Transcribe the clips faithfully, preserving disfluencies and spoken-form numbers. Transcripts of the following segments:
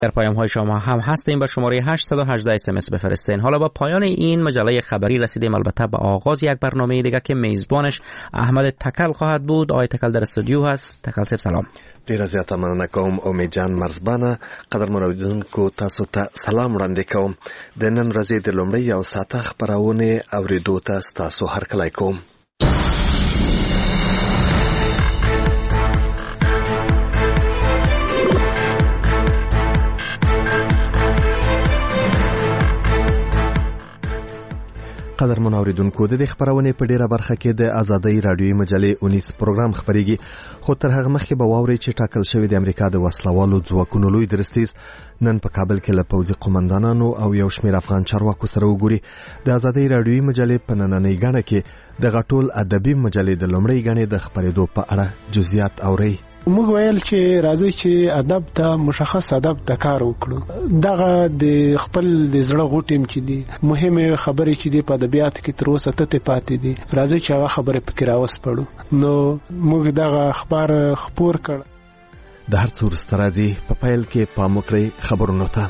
در پیام های شما هم هستیم. به شماره هشت یک هشت اس ام اس بفرستین. حالا با پایان این مجله خبری رسیدیم البته به آغاز یک برنامه دیگه که میزبانش احمد تکل خواهد بود. آقای تکل در استودیو هست. تکل صاحب سلام. ډیره زیاته مننه کوم امید جان مرزبانه. قدرمنو اوریدونکو تاسو ته سلام وړاندې کوم. د نن ورځې د لومړۍ او ساته خبرونه اوریدو ته تاسو هرکلی کوم. قدرمن اوریدونکو د دې خبرونه په ډیره برخه کې د ازادۍ رادیوي مجلې اونیس پروګرام خبريږي، خو تر هغه مخکې به واوري چې ټاکل شوی د امریکا د وسلوالو ځواکونو لوی درستیز نن په کابل کې له پوځي قومندانانو او یو شمېر افغان چارواکو سره وګوري. د ازادۍ رادیوي مجلې په نننۍ غاڼه کې د غټول ادبي مجلې د لومړۍ غاڼې د خبرېدو په اړه جزئیات اوري. موږ ویل چې راځي چې ادب ته مشخص ادب ته کار وکړو. دغه د خپل د زړه غوټیم چې دي مهمه خبرې چې دي په ادبیات کې تر اوسه ته پاتې دي، راځي چې هغه خبره پکې راوسپړو. نو موږ دغه اخبار خبر کړ. د هر څور سترازي په پایل کې پام وکړئ خبرونو ته.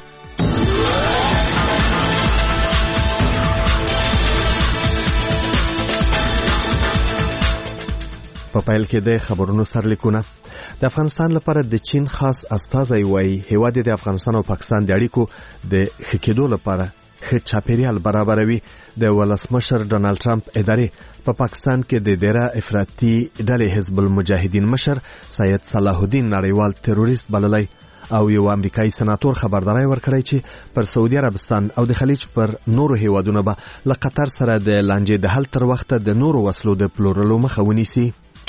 په پایل کې د خبرونو سرلیکونه. د افغانستان لپاره د چین خاص استازی وایي هیواد د افغانستان او پاکستان د اړیکو د ښه کېدو لپاره ښه چاپیریال برابروي. د ولسمشر ډونالد ټرمپ ادارې په پاکستان کې د ډیره افراطي ډلې حزب المجاهدین مشر سید صلاح الدین نړیوال تروریست بللی او یو امریکایي سناتور خبرداري ورکړی چې پر سعودي عربستان او د خلیج پر نورو هیوادونو به له قطر سره د لانجې د حل تر وخته د نورو وسلو د پلورلو مخه ونیسي.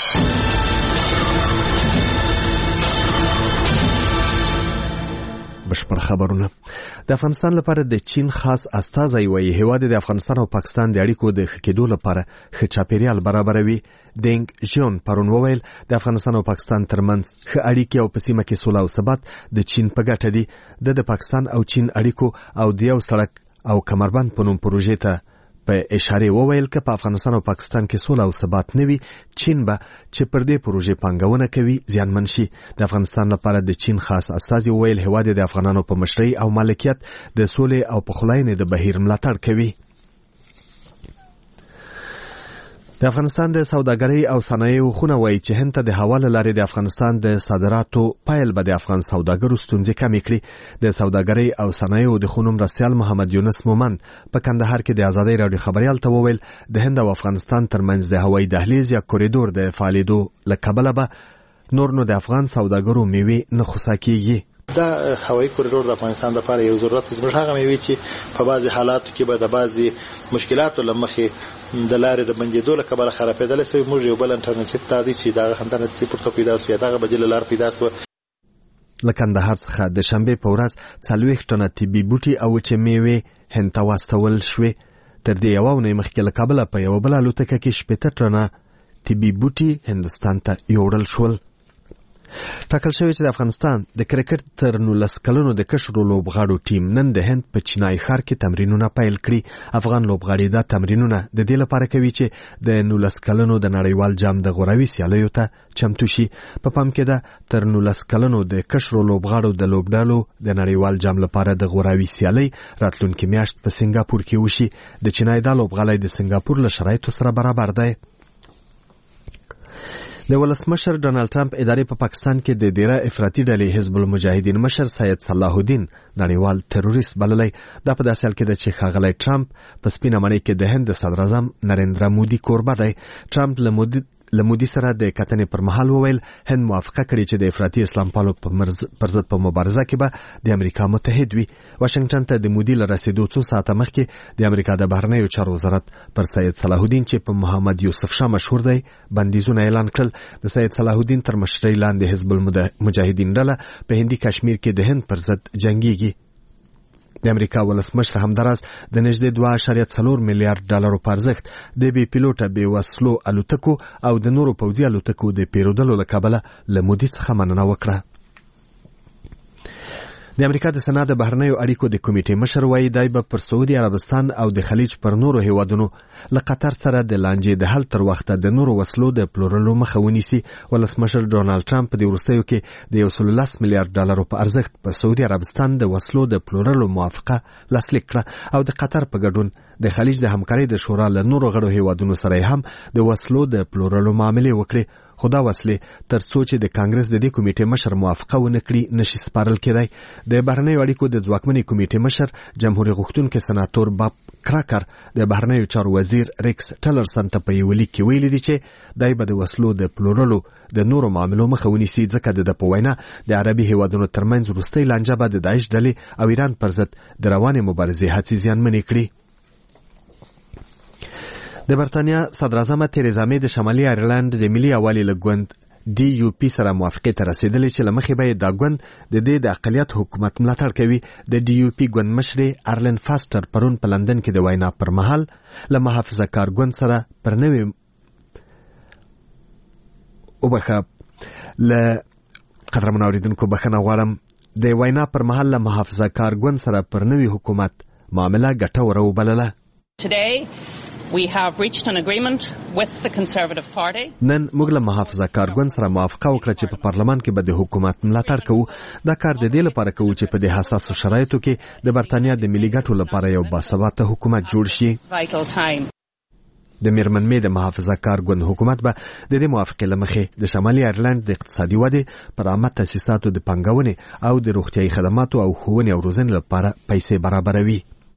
بشپړ خبرونه. د افغانستان لپاره د چین خاص استازی وایي هیواد د افغانستان او پاکستان د اړیکو د ښه کېدو لپاره ښه چاپیریال برابروي. دینګ ژون پرون وویل د افغانستان او پاکستان ترمنځ ښه اړیکې او په سیمه کې سوله او ثبات د چین په ګټه دي. د پاکستان او چین اړیکو او د یو سړک او کمربند په نوم پروژې ته په اشاره وویل چې په افغانستان او پاکستان کې سوله او ثبات نه وي، چین به چې پر دې پروژې پانګونه کوي زیانمن شي. د افغانستان لپاره د چین خاص استازي وویل هیواد د افغانانو په مشرۍ او مالکیت د سولې او پخلاینې د بهیر ملاتړ کوي. د افغانستان د سوداګرۍ او صنایعو خونه وایي چې هند ته د حواله لارې د افغانستان د صادراتو پایل به د افغان سوداګرو ستونزې کمې کړي. د سوداګرۍ او صنایعو د خونو مرستیال محمد یونس مومند په کندهار کې د ازادۍ راډیو خبریال ته وویل د هند او افغانستان ترمنځ د هوایي دهلیز یا کوریډور د فعالیدو له کبله به نور نو د افغان سوداګرو میوې نه خوسا کیږي. دا هوایي کوریډور د افغانستان لپاره یو ضرورت دی. زموږ هغه میوې چې په بعضي حالاتو کې به د بعضي مشکلاتو له مخې د لارې د بندېدو له کبله خرابېدلی سوی، موږ یو بل انټرنیټ دا دی چې دغه انټرنیټ پورته پیدا سو یا دغه بدیله لار پیدا سوه. له کندهار څخه د شنبې په ورځ څلوېښت ټنه طبي بوټي او وچې میوې هند ته واستول شوې. تر دې یوه اونۍ مخکې له کابله په یوه بله الوتکه کې شپېته ټنه طبي بوټي هندوستان ته یوړل شول. ټاکل شوی چې د افغانستان د کرکټ تر نولس کلونو د کشرو لوبغاړو ټیم نن د هند په چینای ښار کې تمرینونه پیل کړي. افغان لوبغاړي دا تمرینونه د دې لپاره کوي چې د نولس کلونو د نړیوال جام د غوراوي سیالیو ته چمتو شي. په پام کې ده تر نولس کلونو د کشرو لوبغاړو د لوبډالو د نړیوال جام لپاره د غوراوي سیالي راتلونکي میاشت په سنگاپور کې وشي. د چینای دا لوبغاړی د سنگاپور له شرایطو سره برابر دی. د ولسمشر ډونالد ټرمپ ادارې په پاکستان کې د ډیره افراطي ډلې حزب المجاهدین مشر سید صلاح الدین نړیوال تروریست بللی. دا په داسې حال کې ده چې ښاغلی ټرمپ په سپینه ماڼۍ کې د هند د صدر اعظم نریندرا مودي کوربه دی. ټرمپ له مودي له مودي سره د کتنې پر مهال وویل هند موافقه کړې چې د افراطي اسلام پالو پر ضد په مبارزه کې به د امریکا متحد وي. واشنگټن ته د مودي له رسېدو څو ساعته مخکې د امریکا د بهرنیو چارو وزارت پر سید صلاح الدین چې په محمد یوسف شاه مشهور دی بندیزونه اعلان کړل. د سید صلاح الدین تر مشرۍ لاندې حزب المجاهدین ډله په هندي کشمیر کې د هند پر ضد جنګیږي. د امریکا ولسمشر همداراز د نږدې دوه اعشاریه څلور میلیارډ ډالرو په ارزښت د بې پیلوټه بې وسلو الوتکو او د نورو پوځي الوتکو د پیرودلو له کبله له مودي څخه مننه وکړه. د امریکا د سنا د بهرنیو اړیکو د کمیټې مشر وایي دی به پر سعودي عربستان او د خلیج پر نورو هیوادونو له قطر سره د لانجې د حل تر وخته د نورو وسلو د پلورلو مخه ونیسي. ولسمشر ډونالد ټرمپ په دې وروستیو کې د یو سل لس میلیارډ ډالرو په ارزښت په سعودي عربستان د وسلو د پلورلو موافقه لاسلیک کړه او د قطر په ګډون د خلیج د همکارۍ د شورا له نورو غړو هیوادونو سره هم د وسلو د پلورلو معاملې وکړي. خو دا وسلې تر څو چې د کانګرس د دې کمیټې مشر موافقه ونه کړي نشي سپارل کېدای. د بهرنیو اړیکو د ځواکمنې کمیټې مشر جمهوریت غوښتونکي سناتور باب کراکر د بهرنیو چارو وزیر ریکس ټلرسن ته په یو لیک کې ویلي دي چې دای به د وسلو د پلورلو د نورو معاملو مخه ونیسي ځکه د په وینا د عربي هیوادونو ترمنځ وروستۍ لانجه به د داعش ډلې او ایران پر ضد د روانې مبارزې هڅې زیانمنې کړي. د برتانیا صدراعظم تریزا مې د شمالي ایرلند د ملي یووالي له ګوند ډي یو پی سره موافقې ته رسیدلې چې له مخې به دا ګوند د دې د اقلیت حکومت ملاتړ کوي. د ډي یو پی ګوند مشرې ارلن فاستر پرون په لندن کې د وینا پر مهال له محافظه کار ګوند سره پر نوې وبخه له قدرمن اوریدونکو بخښنه غواړم د وینا پر مهال له محافظه کار ګوند سره پر نوې حکومت معامله ګټوره وبلله. Today we have reached an agreement with the Conservative Party. نن موږ له محافظه کار ګوند سره موافقه وکړه چې په پارلمان کې به د حکومت ملاتړ کوو. دا کار د دې لپاره کوو چې په دې حساسو شرایطو کې د برتانیا د ملي ګټو لپاره یو باثباته حکومت جوړ شي. د میرمن مې د محافظه کار ګوند حکومت به د دې موافقې له مخې د شمالي ایرلند د اقتصادي ودې پر عامه تاسیساتو د پانګونې او د روغتیايي خدماتو او ښوونې او روزنې لپاره پیسې برابروي.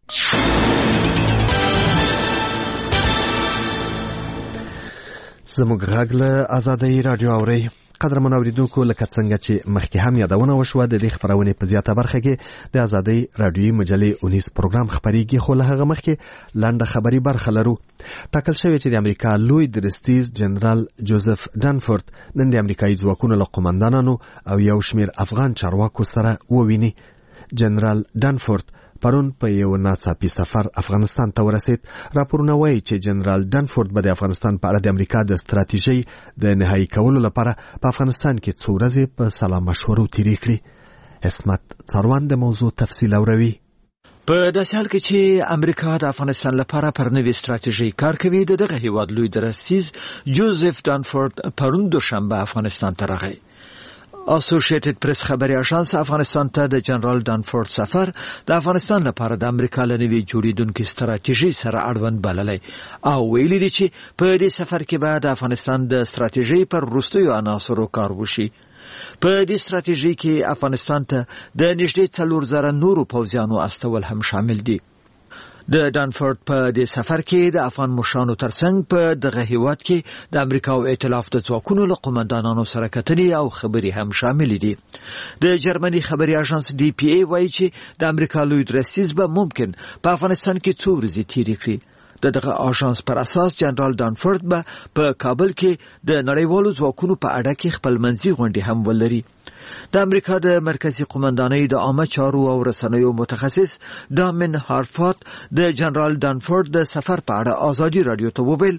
زموږ غږ له آزادۍ راډیو اورئ. قدرمن اوریدونکو لکه څنګه چې مخکې هم یادونه وشوه د دې خپرونې په زیاته برخه کې د آزادۍ راډیوي مجلې اونیز پروګرام خپریږي خو له هغه مخکې لنډه خبري برخه لرو. ټاکل شوی چې د امریکا لوی درستیز جنرال جوزف دانفورد نن د امریکایي ځواکونو له قومندانانو او یو شمیر افغان چارواکو سره وویني. جنرال دانفورد پرون په یو ناڅاپي سفر افغانستان ته ورسید. راپورونه وایي چې جنرال دانفورد به د افغانستان په اړه د امریکا د ستراتیژۍ د نهایی کولو لپاره په افغانستان کې څو ورځې په سلا مشورو تیرې کړي. عصمت څاروان د موضوع تفصیل اوروي. په داسې حال کې چې امریکا د افغانستان لپاره پر نوې ستراتیژۍ کار کوي، د دغه هیواد لوی درستیز جوزف دانفورد پرون دوشنبه افغانستان ته راغی. اسوسییټډ پریس خبري اژانس افغانستان ته د جنرال دانفورد سفر د افغانستان لپاره د امریکا له نوې جوړیدونکو ستراتیژۍ سره اړوند بللی او ویلي دي چې په دې سفر کې به د افغانستان د ستراتیژۍ پر وروستیو عناصرو کار وشي. په دې ستراتیژۍ کې افغانستان ته د نږدې څلور زره نورو پوځیانو استول هم شامل دي. د دانفورد په دې سفر کې د افغان مشرانو ترڅنګ په دغه هیواد کې د امریکا او ائتلاف د ځواکونو له قومندانانو سره کتنې او خبرې هم شامل دي. د جرمني خبري اژانس ډي پی ای وایي چې د امریکا لوی درستیز به ممکن په افغانستان کې څو ورځې تیرې کړي. د دغه اژانس پر اساس جنرال دانفورد به په کابل کې د نړیوالو ځواکونو په اړه کې خپل منځي غونډې هم ولري. د امریکا د مرکزی قومندانۍ د عامه چارو او رسنیو متخصص دامن هارفات د جنرال دانفورد د سفر په اړه آزادي رادیو ته وویل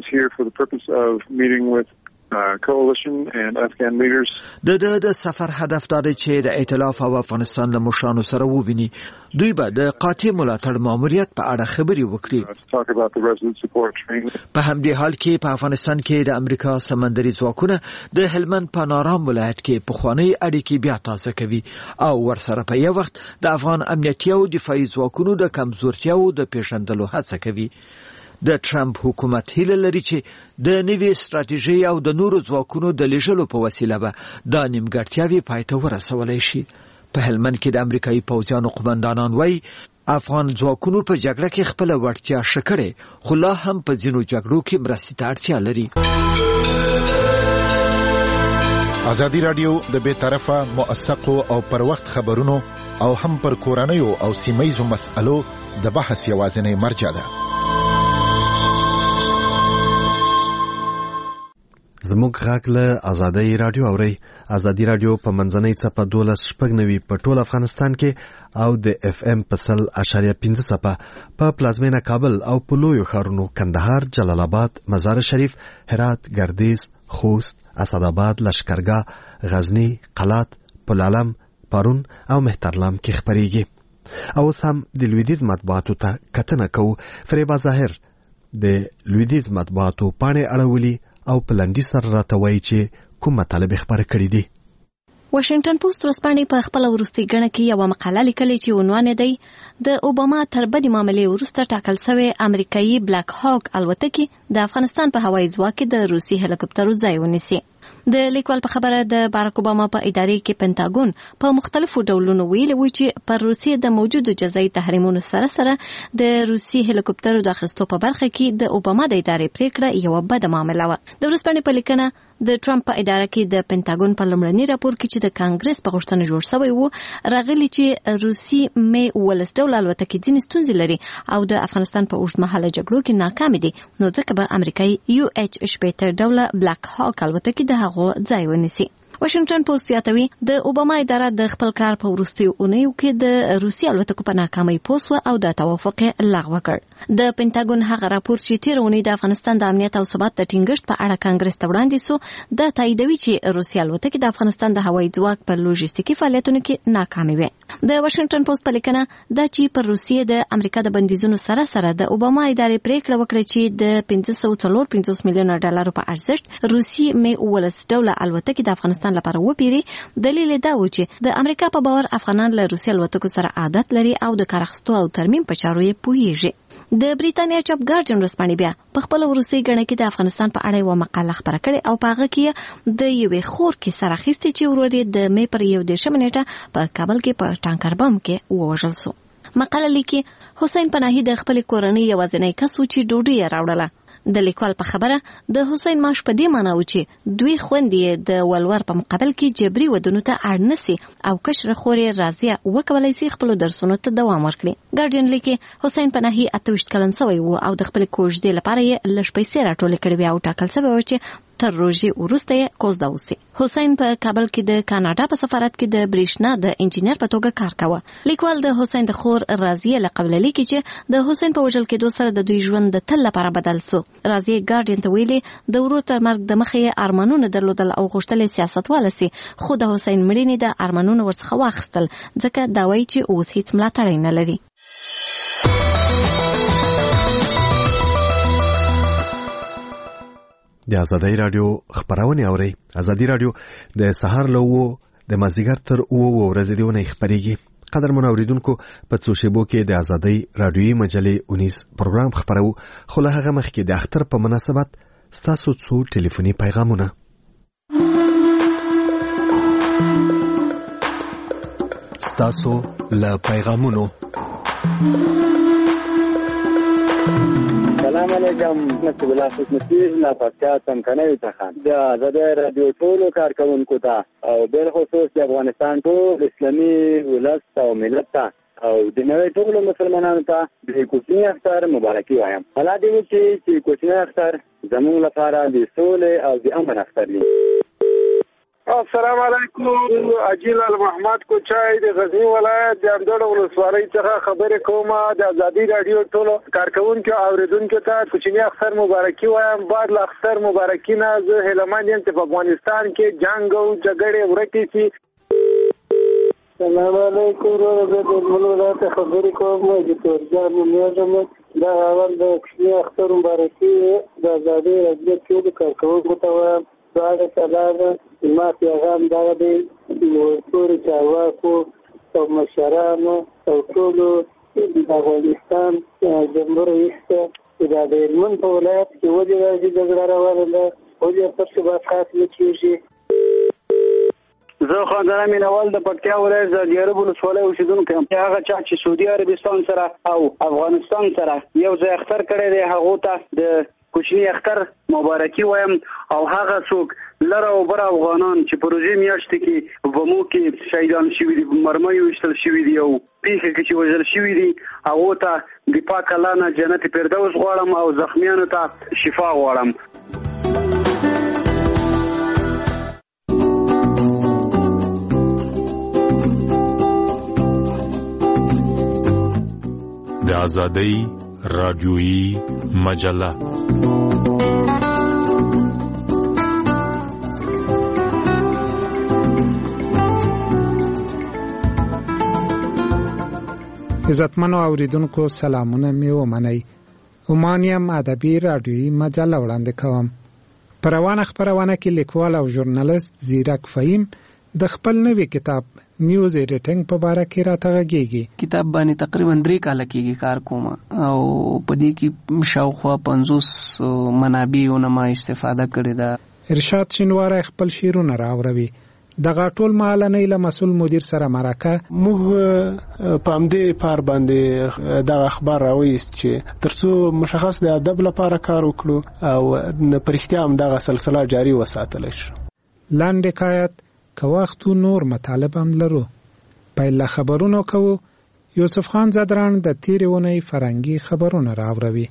Uh, coalition and Afghan leaders. د د د سفر هدف دا دی چې د ائتلاف او افغانستان له مشرانو سره وویني. دوی به د قاطع ملاتړ ماموریت په اړه خبرې وکړي. په همدې حال کې په افغانستان کې د امریکا سمندري ځواکونه د هلمند په نارام ولایت کې پخوانۍ اړیکې بیا تازه کوي او ورسره په یو وخت د افغان امنیتي او دفاعي ځواکونو د کمزورتیاو د پیژندلو هڅه کوي. د ټرمپ حکومت هیله لري چې د نوې ستراتیژۍ او د نورو ځواکونو د لیږلو په وسیله به دا نیمګړتیاوې پای ته ورسولی شي. په هلمند کې د امریکایي پوځیانو قومندانان وایي افغان ځواکونو په جګړه کې خپله وړتیا ښه کړې، خو لا هم په ځینو جګړو کې مرستې ته اړتیا لري. ازادي راډیو د بې طرفه موثقو او پر وخت خبرونو او هم پر کورنیو او سیمهیزو مسألو د بحث یوازینۍ مرجع ده. زموږ غږ له آزادۍ راډیو اورئ. آزادي راډیو په منځنۍ څپه دولس شپږ نوي په ټول افغانستان کې او د اف ام په سل اشاریه پنځه څپه په پلازمینه کابل او په لویو ښارونو کندهار، جلال آباد، مزار شریف، هرات، ګردیز، خوست، اسداباد، لشکرګاه، غزنی، قلات، پلعلم، پرون او مهترلام کې خبرېږي. او اوس هم د لویدیز مطبوعاتو ته کتنه کوو. فریبا ظاهر د لویدیز مطبوعاتو پاڼې اړولي او په لنډي سره راته وایي چې کوم مطالب خبره کړي دي. واشنگټن پوسټ ورځپاڼې په خپل وروستي غڼه کې یو مقاله لیکلې چې عنوان دی د اوباما تر بدې معاملې وروسته ټاکل شوی امریکایي بلاک هاک الوتکې د افغانستان په هوایي ځواک کې د روسي هلیکوپټرو ځای ونیسي. د لیکوال په خبره د باراک اوباما په ادارې کې پنټاګون په مختلفو ډولونو ویلي و چې پر روسیې د موجودو جزایي تحریمونو سره سره د روسي هلیکوپټرو د اخیستو په برخه کې د اوباما د ادارې پریکړه یو بده معامله وه. د ورځپاڼې په لیکنه د ټرمپ په اداره کې د پنټاګون په لومړني راپور کې چې د کانګرس په غوښتنه جوړ شوی و راغلي چې روسي مې ولس ډول الوتکې ځینې ستونزې لري او د افغانستان په اوږدمهاله جګړو کې ناکام دي، نو ځکه به امریکایي یو ایچ شپېته ډوله بلاک هاک الوتکې د هغو ځای ونیسي. واشنگټن پوسټ زیاتوي د اوباما اداره د خپل کار په وروستیو اونیو کې د روسي الوتکو په ناکامۍ پوه شوه او د توافق لغوه کړ. د پنټاګون هغه راپور چې تېره اونۍ د افغانستان د امنیت او ثبات د ټینګښت په اړه کانګرس ته وړاندې سو، دا تاییدوي چې روسي الوتکې د افغانستان د هوایي ځواک په لوژستیکي فعالیتونو کې ناکامې وې. د واشنگټن پوسټ په لیکنه دا چې پر روسیې د امریکا د بندیزونو سره سره د اوباما ادارې پریکړه وکړه چې د پنځه سوه څلور پنځوس میلیونه ډالرو په ارزښت روسي مې ولس ډوله الوتکې د افغانستان لپاره وپیري. دلیل دا و چې د امریکا په باور افغانان له روسي الوتکو سره عادت لري او د کار اخیستو او ترمیم په چارو یې پوهیږي. د بریتانیا چاپ ګارډین ورځپاڼې بیا په خپل وروستي غڼه کې د افغانستان په اړه یو مقاله خبره کړې او په هغه کې د یوې خور کې سره اخیستې چې ورور یې د مې پر یو دېرشمه نیټه په کابل کې په ټانکر بم کې ووژل سو. مقاله لیکي حسین پناهي د خپل کورنۍ یوازینی کس و چې ډوډۍ یې راوړله. د لیکوال په خبره د حسین معاش په دې معنی و چې دوی خوندې د ولور په مقابل کې جبري ودونو ته اړ نسی او کشر خورې راضیه وکولای شي خپل درسونو ته دوام ورکړي. ګارډین لیکي حسین پناهي اته ویشت کلن شوی و او د خپل کوژدې لپاره یې لږ پیسې راټولې کړې وې او ټاکل شوی و چې تر روژې وروسته یې کوزده وسي. حسین په کابل کې د کاناډا په سفارت کې د بریښنا د انجینر په توګه کار کاوه. لیکوال د حسین د خور راضیه لقب لیکي چې د حسین په وژل کېدو سره د دوی ژوند د تل لپاره بدل سو. راضیه ګارډین ته ویلي د ورور تر مرګ د مخې یې ارمانونه درلودل او غوښتل یې سیاستواله سي، خو د حسین مړینې د ارمانونو ورڅخه واخیستل، ځکه دا وایي چې اوس هیڅ ملاتړی نه لري. د ازادۍ رادیو خبرونه اوري. ازادي رادیو د سهار له وو د مازیګر تر وو ورځې دیونه خبريږي. قدر منوریدونکو په څو شیبو کې د ازادۍ رادیوي مجلې اونیس پروګرام خبرو، خو له هغه مخکې د اختر په مناسبت ستاسو څو ټلیفوني پیغامونه. ستاسو له پیغامونو. سلام علیکم، نسب الله خدمتیز لا پاتیا تمکنه ته د آزادۍ رادیو ټولو کارکونکو ته او بل خصوص د افغانستان ټول اسلامي ولس او ملت ته او د نوې ټولو مسلمانانو ته د کوچني اختر مبارکي وایم. الله دې وکړي چې کوچني اختر زموږ لپاره د سولې او د امن اختر وي. السلام علیکم، اجیل المحمد کوچای د غزنی ولایت د امدوړ ولسوالۍ څخه خبرې کوم. د ازادي رادیو ټولو کارکونکو او اوریدونکو ته کوچنی اختر مبارکي وایم. بعد له اختر مبارکي نه زه هیلمن یم چې په افغانستان کې جنگ او جګړې ورکې شي. السلام علیکم، زه د ولایت خبرې کوم. د تورجان میاجم دا اول د کوچنی اختر مبارکي د ازادي رادیو ټولو کارکونکو ته وایم. بعد سلام ما پیغام دا دی ټول چارواکو او مشرانو او ټول د افغانستان جمهور رئیس د هلمند په ولایت کې ولې راځي جګړه روانه ده، ولې پر څه بحث خاص نه کېږي. زه خاندان مینوال د پکتیا ولایت د دیارب ولسوالۍ اوسیدونکی یم. هغه چا چې سعودي عربستان سره او افغانستان سره یو ځای اختر کړی دی، هغو ته د کوچنی اختر مبارکي وایم. او هغه څوک لره او بر افغانان چې په روژې میاشتې کې ومو کې شهیدان شوي دي، مرمۍ ویشتل شوي دي او پیښې کې چې وژل شوي دي، هغو ته د پاک الله نه جنت فردوس غواړم او زخمیانو ته شفا غواړم. د آزادۍ رادیویی مجله. عزتمنو اوریدونکو سلامونه می ومنئ. اومانیم ادبي رادیویي مجله وړاندې کوم. په روانه خپرونه کې لیکوال او ژورنالیست زیرک فهیم د خپل نوي کتاب نیوز ایډیټینګ په اړه کې راته غږیږي. کتاب باندې تقریبا درې کاله کېږي کار کوم او په دې کې شاوخوا پنځوس منابعونه ما استفاده کړې ده. ارشاد شینواری خپل شعرونه راوړوي. دغه ټول مالنۍ له مسؤل مدیر سره مرکه موږ په همدې پار باندې د اخبار راوېست چې ترڅو مشخص د ادب لپاره کار وکړو او په رښتیا هم دغه سلسله جاري وساتل شي. لاندې حکایت که وختو نور مطالب هم لرو. پیل خبرونو کوو. یوسف خان زدران د تیرې اونۍ فرنګي خبرونه راوړوي.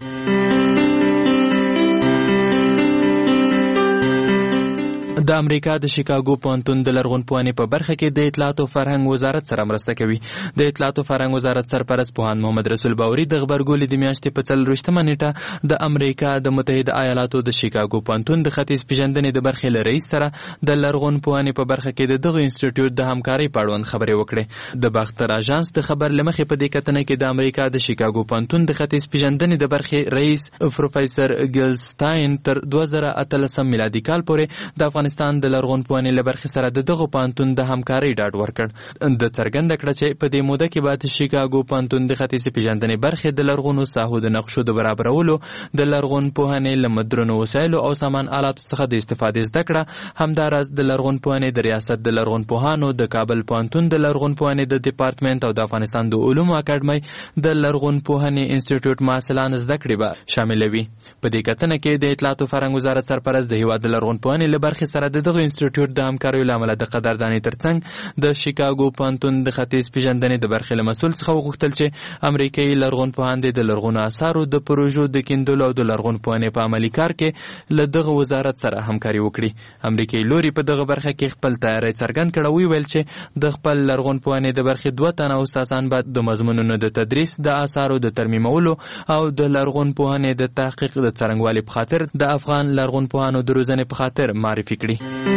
د امریکا د شیکاګو پوهنتون د لرغونپوهنې په برخه کې د اطلاعات او فرهنګ وزارت سره مرسته کوي. د اطلاعات او فرهنګ وزارت سرپرست پوهاند محمد رسول باوري د غبرګولي د میاشتې په څلرویشتمه نیټه د امریکا د متحده ایالاتو د شیکاګو پوهنتون د ختیځ پیژندنې د برخې له رئیس سره د لرغونپوهنې په برخه کې د دغه انسټیټیوټ د همکارۍ په اړوند خبرې وکړې. د باختر اژانس د خبر له مخې په دې کتنه کې د امریکا د شیکاګو پوهنتون د ختیځ پیژندنې د برخې رئیس پروفیسور ګلستاین تر دوه زره اتلسم میلادي کال پورې د افغانستان د لرغونپوهنې له برخې سره د دغه پوهنتون د همکارۍ ډاډ ورکړ. د څرګنده کړه چې په دې موده کې به د شیکاګو پوهنتون د ختیځې پیژندنې برخې د لرغونو ساحو د نقشو د برابرولو، د لرغونپوهنې له مدرنو وسایلو او سامان آلاتو څخه د استفادې زده کړه، همداراز د لرغونپوهنې د ریاست د لرغونپوهانو، د کابل پوهنتون د لرغونپوهنې د ډپارټمنټ او د افغانستان د علومو اکاډمۍ د لرغونپوهنې انسټیټیوټ محصلان زده کړې به شاملوي. په دې کتنه کې د اطلاعات او فرهنګ وزارت سرپرست د هیواد د لرغونپوهنې له برخې سره د دغه انسټیټیوټ د همکاریو له امله د قدردانۍ ترڅنګ د شیکاګو پوهنتون د ختیځ پیژندنې د برخې له مسؤل څخه وغوښتل چې امریکایي لرغونپوهان د لرغونو اثارو د پروژو د کیندلو او د لرغونپوهنې په عملي کار کې له دغه وزارت سره همکاري وکړي. امریکایي لوري په دغه برخه کې خپل تیاری څرګند کړ او ویل چې د خپل لرغونپوهنې د برخې دوه تنه استادان به د مضمونونو د تدریس، د آثارو د ترمیمولو او د لرغونپوهنې د تحقیق د څرنګوالي په خاطر د افغان لرغونپوهانو د روزنې په خاطر معرفي کړي.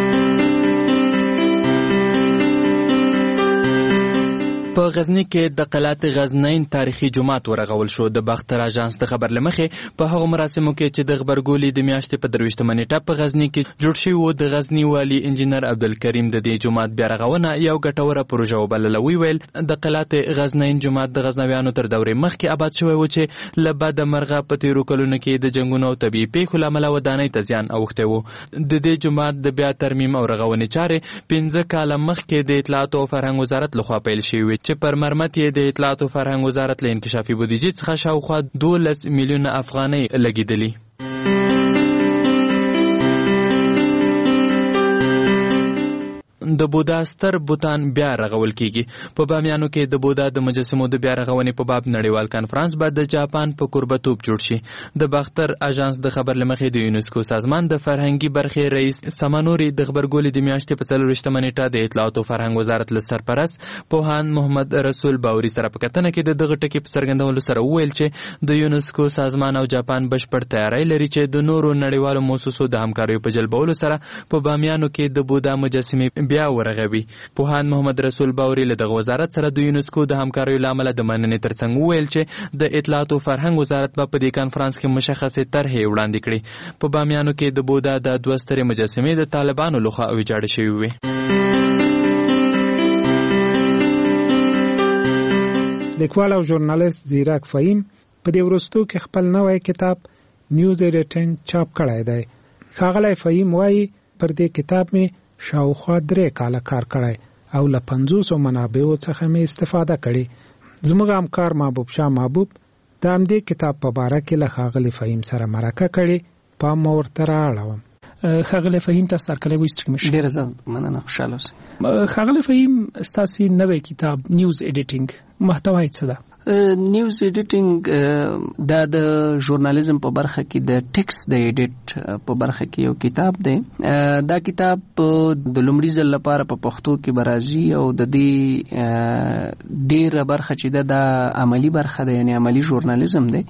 په غزنی کې د قلعه غزنین تاریخي جومات ورغول شو. د باختر اژانس د خبر لمخې په هغه مراسمو کې چې د غبرګولي د میاشتې په درویشتمه نیټه په غزنی کې جوړ شوی و، د غزنی والی انجینر عبدالکریم د دې جومات بیا رغونه یو ګټوره پروژه وبلله. ویل د قلعه غزنین جومات د غزنویانو تر دورې مخکې آباد شوی و چې له بده مرغه په تیرو کلونو کې د جنګونو او طبیعي پیښو له امله ودانۍ ته زیان اوښتی و. د دې جومات د بیا ترمیم او رغونې چارې پنځه کاله مخکې د اطلاعات او فرهنګ وزارت لخوا پیل شوی چې پر مرمت یې د اطلاعات او فرهنګ وزارت له انکشافي بودیجې څخه شاوخوا دولس میلیونه افغانۍ لګېدلي. د بودا ستر بوتان بیا رغول کیږي. په بامیانو کې د بودا د مجسمو د بیا رغونې په باب نړیوال کانفرنس به د جاپان په کوربتوب جوړ شي. د باختر اژانس د خبر لمخې د یونسکو سازمان د فرهنګي برخې رئیس سمانوري د خبرګولي د میاشتې په څلرویشتمه نیټه د اطلاعات او فرهنګ وزارت له سرپرست پوهاند محمد رسول باوري سره په کتنه کې د دغه ټکي په څرګندولو سره وویل چې د یونسکو سازمان او جاپان بشپړ تیاری لري چې د نورو نړیوالو مؤسسو د همکاریو په جلبولو سره په بامیانو کې د بودا مجسمې بیا ورغوي. پوهاند محمد رسول باوري له دغه وزارت سره د یونسکو د همکاریو له امله د مننې ترڅنګ وویل چې د اطلاعات او فرهنګ وزارت به په دې کانفرنس کې مشخصې طرحې وړاندې کړي. په بامیانو کې د بودا د دوه سترې مجسمې د طالبانو لخوا ویجاړې شوې وې. لیکوال او ژورنالیست زیرک فهیم په دې وروستو کې خپل نوی کتاب نیوز ایډیټینګ چاپ کړی دی. ښاغلی فهیم وایي پر دې کتاب مې شاوخوا درې کاله کار کړی او له پنځوسو منابعو څخه مې استفاده کړې. زموږ همکار محبوب شاه محبوب د همدې کتاب په باره کې له ښاغلي فهیم سره مرکه کړې. پام مو ورته رااړوم. ښاغلی فهیم تاسو سره کله وایستل مشه؟ ډېره زه مننه، خوشحاله اوسئ. ښاغلی فهیم ستاسو نوی کتاب نیوز ایډیټینګ محتوا یې څه ده؟ نیوز ایډیټینګ دا د ژورنالیزم په برخه کې د ټیکس د ایډیټ په برخه کې یو کتاب دی. دا کتاب د لومړي ځل لپاره په پښتو کې به راځي او د دې ډېره برخه چې ده دا عملي برخه ده، یعنی عملي ژورنالیزم دی.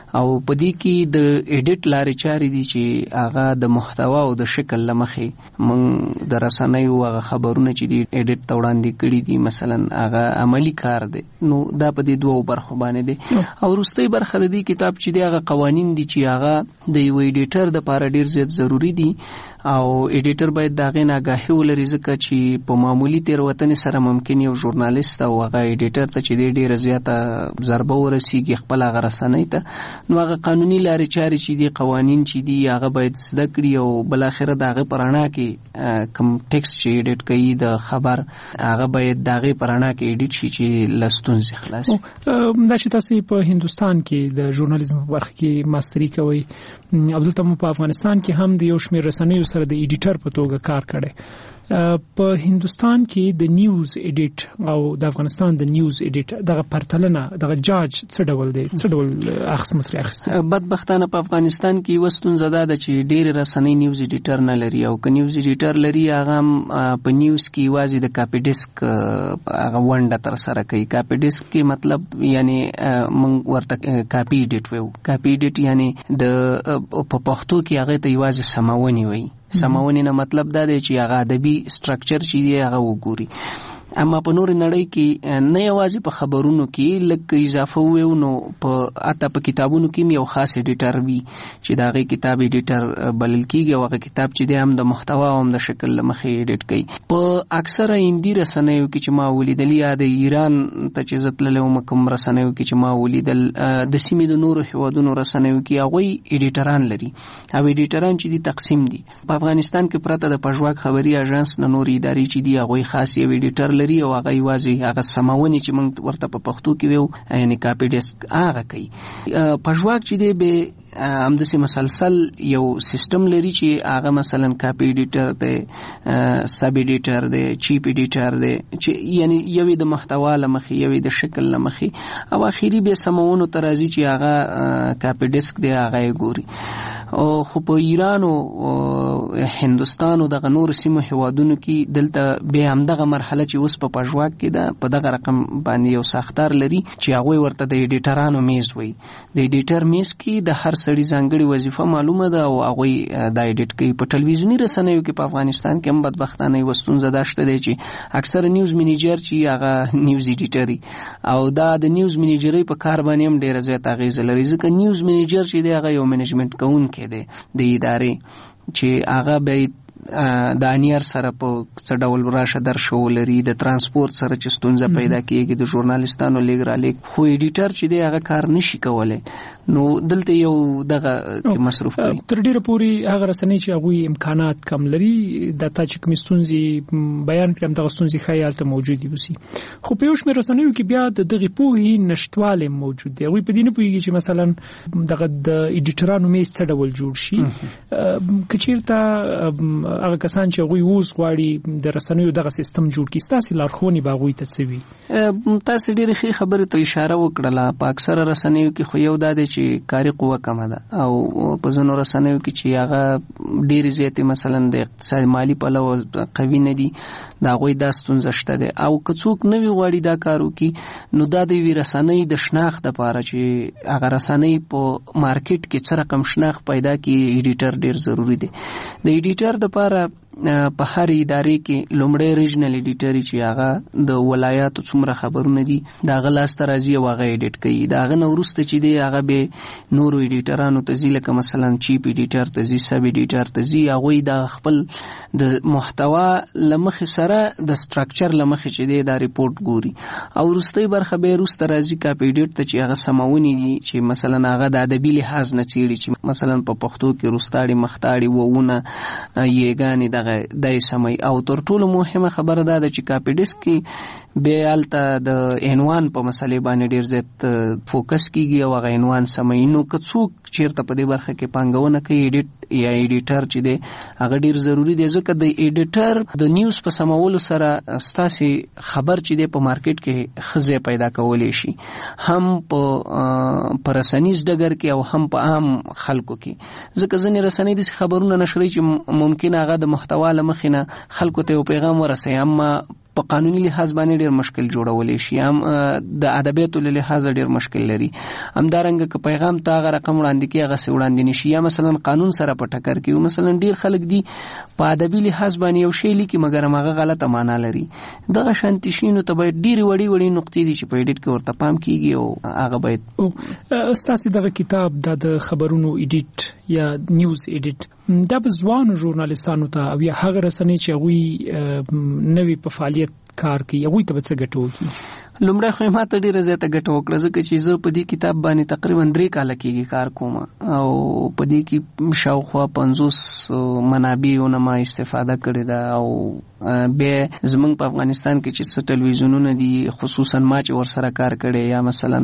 او په دې کې د ایډیټ لارې چارې دي چې هغه د محتوا او د شکل لمخې مونږ د رسنیو هغه خبرونه چې دي ایډیټ ته وړاندې کړي دي مثلا هغه عملی کار دی. نو دا په دې دوه برخو باندې دي. او وروستۍ برخه د دې کتاب چې دی هغه قوانین دي چې هغه د یو ایډیټر د لپاره ډیر زیات ضروری دي او ایډیټر باید دا غي ناګاهي ولري ځکه چې په معمولی تیروتنې سره ممکن یو ژورنالیست او هغه ایډیټر ته چې ډیر زیاته ضربه ورسیږي خپل هغه رسنۍ ته، نو هغه قانوني لارې چارې چې دي قوانین چې دي هغه باید زده کړي او بل اخر دا غي پرانا کې کم ټیکست چې ایډیټ کوي د خبر هغه باید دا غي پرانا کې ایډیټ شي چې لستون ځي خلاص. دا چې تاسو په هندستان کې د ژورنالیزم په برخه کې ماستری کوي، عبدالته په افغانستان کې هم د یو شمېر رسنیو سره د ایډیټر په توګه کار کړي. په هندستان کې د نیوز ایډیټ او د افغانستان د نیوز ایډیټ دغه پرتلنه دغه جاج څه ډول دی، څه ډول اخص متری اخست؟ بدبختانه په افغانستان کې وستون زده ده چې ډېر رسنۍ نیوز ایډیټر نه لري او که نیوز ایډیټر لري هغه په نیوز کې یوازې د کاپی ډیسک هغه ونډه تر سره کوي. کاپی ډیسک کې مطلب یعنی موږ ورته کاپی ایډیټ وایو. کاپی ایډیټ یعنی د په پښتو کې هغه ته یوازې سماونی وایي. سماونی نه مطلب دا دی چې هغه ادبي سټرکچر چې دی هغه وګوري. اما په نور نړۍ کې نه یوازې په خبرونو کې لکه اضافه وو نو په اته په کتابونو کې یو خاص ایډیټر وي چې دا غي کتاب ایډیټر بلل کیږي او هغه کتاب چې د هم د محتوا او د شکل لمخې ایډیټ کوي. په اکثره هندي رسنیو کې چې ما ولیدل یا د ایران ته چې زتللو مکم رسنیو کې چې ما ولیدل د سیمې د نورو هیوادونو رسنیو کې هغه ایډیټران لري او ایډیټران چې دي تقسیم دي. په افغانستان کې پرته د پژواک خبري اژانس نه نور ادارې چې دي هغه خاص یو ایډیټر لري او هغه یوازې هغه سماونی چې موږ ورته په پښتو کې ویو یعنی کاپی ډیسک هغه کوي. پژواک چې دی به همداسې مسلسل یو سیستم لري چې هغه مثلا کاپی ایډیټر دی، سب ایډیټر دی، چیپ ایډیټر دی چې یعنی یوې د محتوا لمخې یوې د شکل لمخې او اخیری به سمونو ترازی چې هغه کاپی ډیسک دی هغه ګوري. او خو په ایران او هندستان او دغه نور سیمو هیوادونو کې دلته به همدغه مرحله چې اوس په پژواک کې ده په دغه رقم باندې یو ساختار لري چې هغه ورته د ایډیټرانو میز وي. د ایډیټر میز کې د هر سړي ځانګړي وظیفه معلومه ده او هغه د ایډیټ کوي. په ټلویزیونی رسنیو کې په افغانستان کې هم بدبختانه یو ستونزه ده شته دی چې اکثر نیوز منیجر چې هغه نیوز ایډیټر او دا د نیوز منیجري په کار باندې هم ډیره زیات اغیزه لري ځکه نیوز منیجر چې دی هغه یو منیجمنت کوونکی دی د ادارې چې هغه به د انیر سره په څه ډول راشه درشو لري، د ترانسپورت سره چې ستونزه پیدا کیږي، د ژورنالیستانو لیګ را لیګ، خو ایډیټر چې دی هغه کار نشي کولای. نو دلته یو دغه کې مصروف کوي. تر ډیره پوري هغه رسنۍ چې هغه امکانات کم لري د تا چې کوم ستونزې بیان کړم دغه ستونزې خیالته موجود دي وسی. خو په یو شمېر رسنیو کې بیا د دغه پوهې نشټواله موجود دی. هغه په دې نه پوهیږي چې مثلا دغه د ایډیټرانو میز څه ډول جوړ شي. کچیرته هغه کسان چې هغه اوس غواړي د رسنیو دغه سیستم جوړ کړي تاسو لارښوونې باغوي ته څه وي؟ تاسو ډیره ښه خبره ته اشاره وکړه. په اکثره رسنیو کې خو یو دا دی چې کاري قوه کمه ده او په ځینو رسنیو کې چې هغه ډېر زیات مثلا د اقتصاد مالی پلوه قوي نه دي دا غوي دا ستونزه شته ده. او که څوک نوی غواړي دا کار وکړي نو دا د وی رسنۍ د شناخت لپاره چې هغه رسنۍ په مارکیټ کې څه رقم شناخت پیدا کړي ایډیټر ډېر ضروری دی. د ایډیټر لپاره په هر ادارې کې لومړی ریجنل ایډیټر چې هغه د ولایاتو څومره خبرونه دي دا غلاس ترازی او هغه ایډیټ کوي. دا غنه ورسته چې دی هغه به نورو ایډیټرانو ته ځي لکه مثلا چیپ ایډیټر ته ځي، سب ایډیټر ته ځي. هغه دا خپل د محتوا لمخ سره د سټرکچر لمخ چې دی دا ریپورت ګوري او ورسته برخه به ورسته راځي کاپی ایډیټ ته چې هغه سماونی دي چې مثلا هغه د ادبي لحاظ نه چیړي چې مثلا په پښتو کې رستاړي مختاړي وونه یېګانی د دای سمي. او تر ټولو مهمه خبره ده چې کاپی ډیسک کې به الته د عنوان په مسلې باندې ډیر زیات فوکس کیږي او هغه عنوان سمي. نو که څوک چیرته په دې برخه کې پانګونه کوي ایډیټ یا ایډیټر چې دی هغه ډیر ضروری دی ځکه د ایډیټر د نیوز په سمولو سره ستاسي خبر چې دی په مارکیټ کې خزه پیدا کولی شي هم په پرسنیز ډګر کې او هم په عام خلکو کې. ځکه ځینې رسنۍ د خبرونو نشري چې ممکن هغه د محتوا لمخینه خلکو ته پیغام ورسوي اما په قانوني لحاظ باندې ډیر مشکل جوړولې شي، هم د ادبیاتو له لحاظ ډیر مشکل لري. همدارنګه که پیغام ته هغه رقم وړاندې کې هغه سه وړاندې نشي یا مثلا قانون سره په ټکر کې، مثلا ډیر خلک دي په ادبي لحاظ باندې یو شی لیکي مګر هغه غلطه معنا لري. دغه شانتي شینو ته باید ډیر وړي وړي نقطې دي چې په ایډیټ کې ورته پام کیږي او هغه باید استاسي دغه کتاب د خبرونو ایډیټ یا نیوز ایډیټ دا به ځوان ژورنالیستانو ته او یا هغه رسنۍ چې هغوی نوی په فعالیت کار کوي هغوی ته به څه ګټه وکړي؟ لومړی خو ما ته ډیره زیاته ګټه وکړه ځکه چې زه په دې کتاب باندې تقریبا درې کاله کېږي کار کوم او په دې کې شاوخوا پنځوس منابعونه ما استفاده کړې ده او بیا زمونږ په افغانستان کې چې څه ټلویزیونونه دي خصوصا ما چې ورسره کار کړی یا مثلا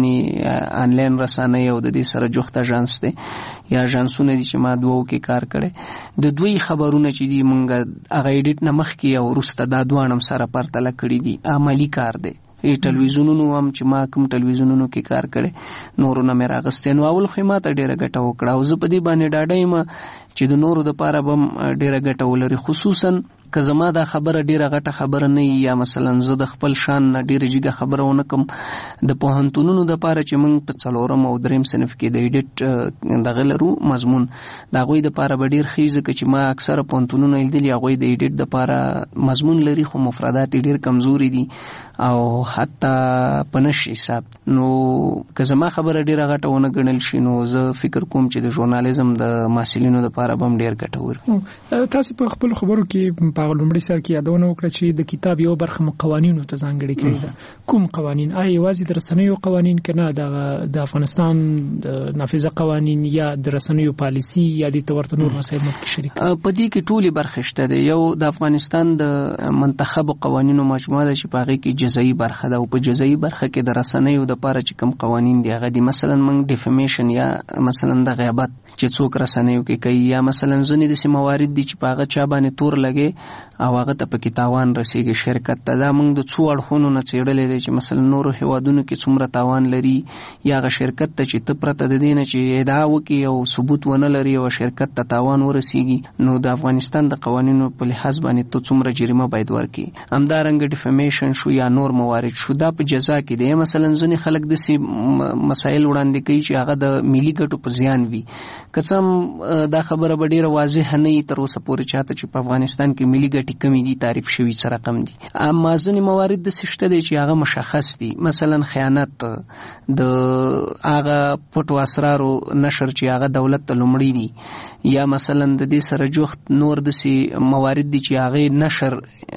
ځینې آنلاین رسانۍ او د دې سره جوخت اژانس دی یا اژانسونه دي چې ما دوو کې کار کړی، د دوی خبرونه چې دي مونږ هغه ایډیټ نه مخکې او وروسته دا دواړه هم سره پرتله کړي دي، عملي کار دی. ټلویزیونونو هم چې ما کوم ټلویزیونونو کې کار کړی نورونه مې راغستې، نو اول خو ما ته ډېره ګټه وکړه او زه په دې باندې ډاډه یم چې د نورو دپاره به هم ډېره ګټه ولري، خصوصا که زما دا خبره ډیره غټه خبره نه یا مثلا زه د خپل شان نه ډیره جګه خبره ونه کوم، د پوهنتونونو د پاره چې موږ په څلورم او دریم صنف کې د ایډیټ دغه لرو مضمون د هغوی د پاره به ډیر ښه ځکه چې ما اکثره پوهنتونونه لیدلي هغوی د ایډیټ د پاره مضمون لري خو مفردات ډیر کمزوري دي او حتی په نشي حساب. نو که زما خبره ډیره غټه ونه ګڼل شي نو زه فکر کوم چې د ژورنالیزم د محصلینو د پاره به هم ډیر ګټور. تاسو په خپل خبرو کې په لومړي سر کې یادونه وکړه چې د کتاب یو برخه مو قوانینو ته ځانګړې کړې ده. کوم قوانین؟ آیا یوازې د رسنیو قوانین که نه د افغانستان د نافذه قوانین یا د رسنیو پالیسي یا د تورته نور مسایل مو کې شریک؟ په دې کې ټولې برخې شته ده. یو د افغانستان د منتخب قوانینو مجموعه ده چې په هغې کې جزایي برخه ده او په جزایي برخه کې د رسنیو دپاره چې کوم قوانین دي هغه دي مثلا موږ ډیفیمیشن یا مثلا د غیبت چې څوک رسنیو کې کوي یا مثلا ځینې داسې موارد دي چې په هغه چا باندې تور لګي او هغه ته پکې تاوان رسیږي شرکت ته، دا موږ د څو اړخونو نه څېړلی دی چې مثلا نورو هیوادونو کې څومره تاوان لري یا هغه شرکت ته چې ته پرته د دې نه چې ادعا وکړي او ثبوت ونه لري او شرکت ته تاوان ورسیږي نو د افغانستان د قوانینو په لحاظ باندې ته څومره جریمه باید ورکړي. همدارنګه ډیفیمیشن شو یا نور موارد شو دا په جزا کې دی. مثلا ځینې خلک داسې مسایل وړاندې کوي چې هغه د ملي ګټو په زیان وي، که څه هم دا خبره به ډېره واضحه نه وي تر اوسه پورې چاته چې په افغانستان کې ملي ګټې کمې دي تعریف شوي څه رقم دي، اما ځینې موارد داسې شته دی چې هغه مشخص دي. مثلا خیانت د هغه پټو اسرارو نشر چې هغه دولت ته لومړی دي یا مثلا د دې سره جوخت نور داسې موارد دي چې هغې نشر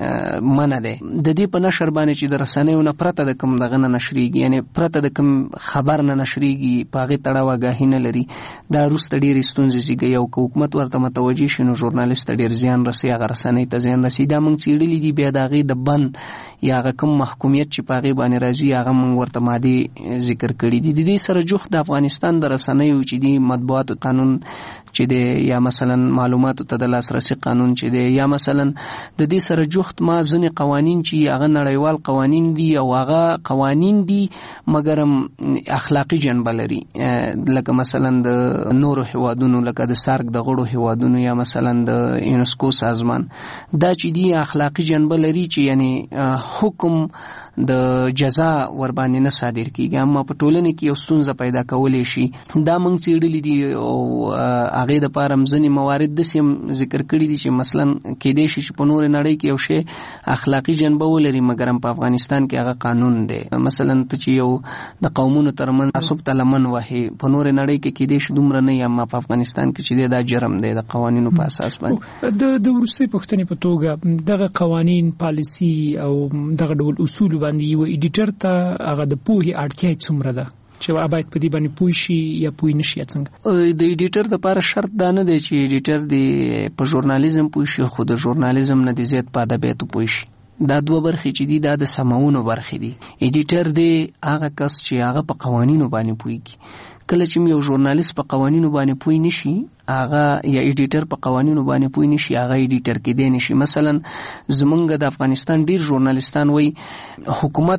منع دی. د دې په نشر باندې چې د رسنیو نه پرته د کوم دغه نه نشریږي یعنی پرته د کوم خبر نه نشریږي په هغې تړاو آګاهي نه لري، دا وروسته ډېرې ستونزې زیږوي او که حکومت ورته متوجه شي نو ژورنالیست ته ډېر زیان رسي، هغه رسنۍ ته زیان رسي. دا موږ څېړلي دي. بیا د هغې د بند یا هغه کوم محکومیت چې په هغې باندې راځي هغه موږ ورته مادې ذکر کړي دي. د دې سره جوخت د افغانستان د رسنیو چې دي مطبوعاتو قانون چې دی یا مثلا معلوماتو ته د لاسرسي قانون چې دی یا مثلا د دې سره جوخت ما ځینې قوانین چې هغه نړیوال قوانین دي او هغه قوانین دي مګر هم اخلاقي جنبه لري، لکه مثلا د نورو هیوادونو لکه د سارک د غړو هیوادونو یا مثلا د یونسکو سازمان دا چې دي اخلاقي جنبه لري چې یعنی حکم د جزا ور باندې نه صادر کیږي اما په ټولنه کې یو ستونزه پیدا کولی شي. دا موږ څېړلي دي او هغې دپاره هم ځینې موارد داسې هم ذکر کړي دي چې مثلا کیدای شي چې په نورې نړۍ کې یو شی اخلاقي جنبه ولري مګر هم په افغانستان کې هغه قانون دی. مثلا ته چې یو د قومونو ترمنځ تعصب ته لمن وهې په نورې نړۍ کې کیدای شي دومره نه وي اما په افغانستان کې چې دی دا جرم دی د قوانینو په اساس باندې. د وروستۍ پوښتنې په توګه دغه قوانین پالیسي او دغه ډول اصول باندې یو ایډیټر ته هغه د پوهې اړتیا څومره ده چې باید په دې باندې پوه شي یا پوه نه شي څنګه؟ د ایډیټر دپاره شرط دا نه دی چې ایډیټر دی په ژورنالیزم پوه شي خو د ژورنالیزم نه دی زیات په ادبیاتو پوه شي. دا دوه برخې چې دي دا د سماونو برخې دي. ایډیټر دی هغه کس چې هغه په قوانینو باندې پوهیږي. کله چې یو ژورنالیست په قوانینو باندې پوه نشي هغه یا ایډیټر په قوانینو باندې پوه نشي هغه ایډیټر کېدی نشي. مثلا زمونږ د افغانستان ډیر ژورنالیستان وایي حکومت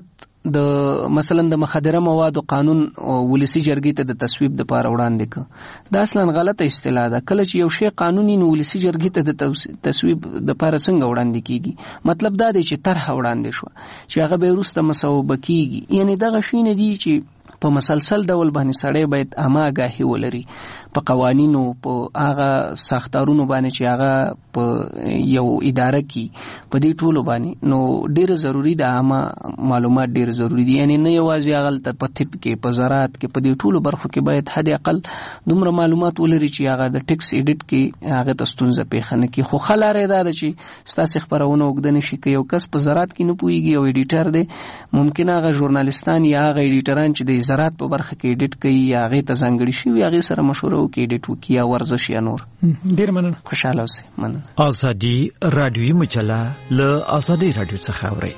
د مثلا د مخدره موادو قانون ولسی جرګې ته د تصویب د پاره وړاندې ک دا اصلا غلطه اصطلاح ده. کله چې یو شی قانوني نو ولسی جرګې ته د تصویب د پاره څنګه وړاندې کیږي؟ مطلب دا دی چې طرح وړاندې شو چې هغه به وروسته مسوبه کیږي. یعنی دغه شی نه دی چې په مسلسل ډول باندې سړی باید اماګاهي ولري په قوانینو په هغه ساختارونو باندې چې هغه په یو اداره کې په دې ټولو باندې نو ډیر ضروری ده. اما معلومات ډیر ضروری دي. یعنی نه یوازې هغه ته په طب کې په زراعت کې په دې ټولو برخو کې باید حد اقل دومره معلومات ولري چې هغه د ټیکس ایډیټ کې هغه ته ستونزه پیښ نه کړي. خو خلاره ده چې ستاسو خبرونه وګدنه شي کې یو کس په زراعت کې نه پويږي او ایډیټر دی ممکن هغه ژورنالیستان یا هغه ایډیټران چې د زراعت په برخه کې ایډیټ کوي یا هغه ته ځانګړي شي یا هغه سره مشوره وکړي ایډیټ وکړي یا ورزش یا نور. ډیر مننه. خوشاله اوسئ. مننه. ازادي رادیوي مجله له ازادي رادیو څخه اورئ.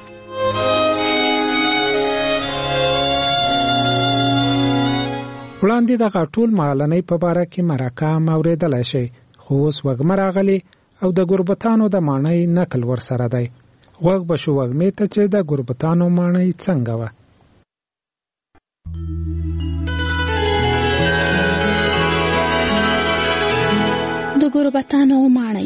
وړاندې د غټول مالنۍ په باره کې مرکه اوریدلای شي خو اوس وګمر راغلي او د ګوربتانو د معنی نقل ور سره دی. وګ بشو وګمې ته چې د ګوربتانو معنی څنګه و. د ګوربتانو معنی.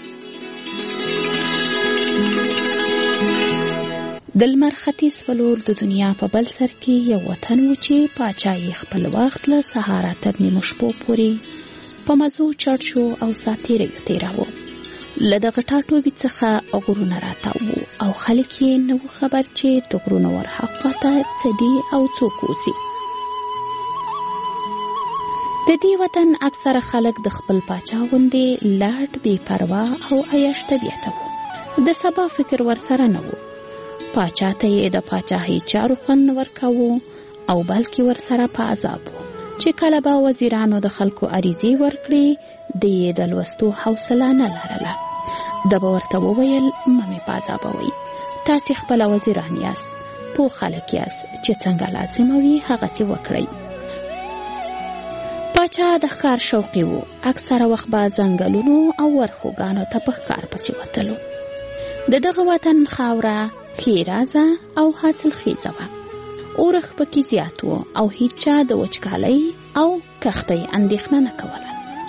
د لمر ختیځ په لور د دنیا په بل سر کې یو وطن و چې پاچاهي خپل وخت له سهاره تر نیمو شپو پورې په مزو چړ شو او ساتیریو تیراوه. له دغه ټاټوبي څخه غرونه راتاوه او خلک یې نه و خبر چې د غرونو ورهاخوا ته څه دي او څوک اوسي. د دې وطن اکثره خلک د خپل پاچا غوندې لاډ بې پروا او عیش طبیعته وو. د سبا فکر ورسره نه و. پاچا ته یې د پاچاهۍ چارو خوند ورکاوه او بلکې ورسره په عذاب و چې کله به وزیرانو د خلکو عریضې ورکړي د یې د لوستو حوصله نه لرله. د به ورته وویل مه مې په عذابوئ، تاسې خپله وزیران یاست، پوه خلک یاست چې څنګه لازمه وي هغسې وکړئ. پاچا د ښکار شوقي و. اکثره وخت به ځنګلونو او ورښوګانو ته په ښکار پسې وتلو. د دغه وطن خاوره ښېرازه او حاصلخیزه وه. اورښت پکې زیات و او هیچا د وچکالۍ او کښتۍ اندېښنه نه کوله.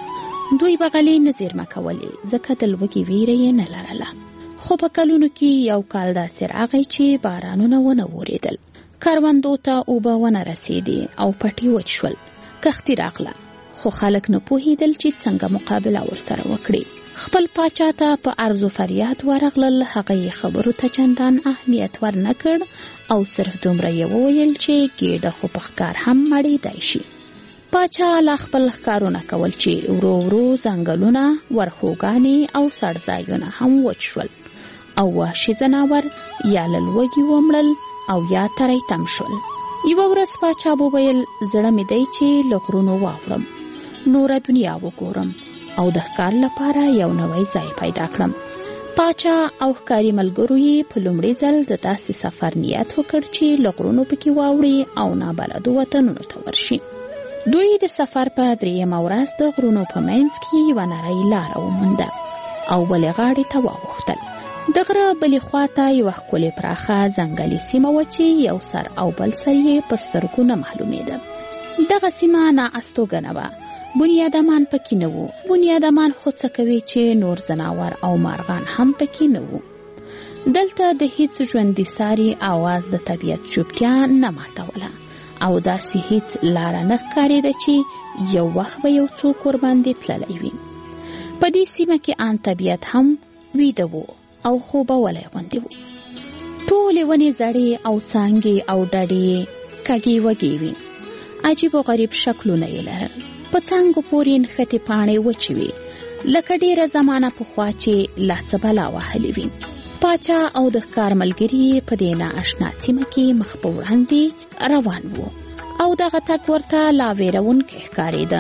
دوی بغلې نه زیرمه کولې ځکه د لوږې ویره یې نه لرله. خو په کلونو کې یو کال داسې راغی چې بارانونه ونه اورېدل. کروندو ته اوبه ونه رسېدې او پټي وچ شول. کښتۍ راغله خو خلک نه پوهېدل چې څنګه مقابله ورسره وکړي. خپل پاچا ته په عرض و فریاد ورغلل. هغه یې خبرو ته چندان اهمیت ور نه کړ او صرف دومره یې وویل چې ګېډه خو په ښکار هم مړېدای شي. پاچا لا خپل ښکارونه کول چې ورو ورو ځنګلونه، ورښوګانې او سړځایونه هم وچ شول او وحشي ځناور یا له لوږې ومړل او یا تری تم شول. یوه ورځ پاچا وویل زړه مې دی چې له غرونو واوړم، نوره دنیا وګورم او د ښکار لپاره یو نوی ځای پیدا کړم. پاچا او ښکاري ملګرو یې په لومړي ځل د داسې سفر نیت وکړ چې له غرونو پکې واوړي او نابلدو وطنونو ته ورشي. دوی د سفر په درېیمه ورځ د غرونو په منځ کې یوه نرۍ لاره ومونده او بلې غاړې ته واوښتل. د غره بلې خواته یوه ښکلې پراخه ځنګلي سیمه وه چې یو سر او بل سر یې په سترګو نه معلومېده. دغه سیمه نااستوګنه وه. بنیادمان پکې نه وو. بنیادمان خو څه کوي چې نور ځناور او مارغان هم پکې نه وو. دلته د هیڅ ژوندي ساري آواز د طبیعت چوپتیا نه ماتوله او داسې هیڅ لاره نه ښکارېده چې یو وخت به یو څوک ورباندې تللی وي. په دې سیمه کې ان طبیعت هم ویده وو او خوبه ولی غوندې وو. ټولې ونې زړې او څانګې او ډډې کږې وږې وې. عجیب و غریب شکلونه یې لرل. په څانګو پورې نښتې پاڼې وچې وې لکه ډېره زمانه پخوا چې لا څه بلا وهلې وي. پاچا او د ښکار ملګري په دې نااشنا سیمه کې مخ په وړاندې روان وو او دغه تګ ورته لا ویرونکی ښکارېده.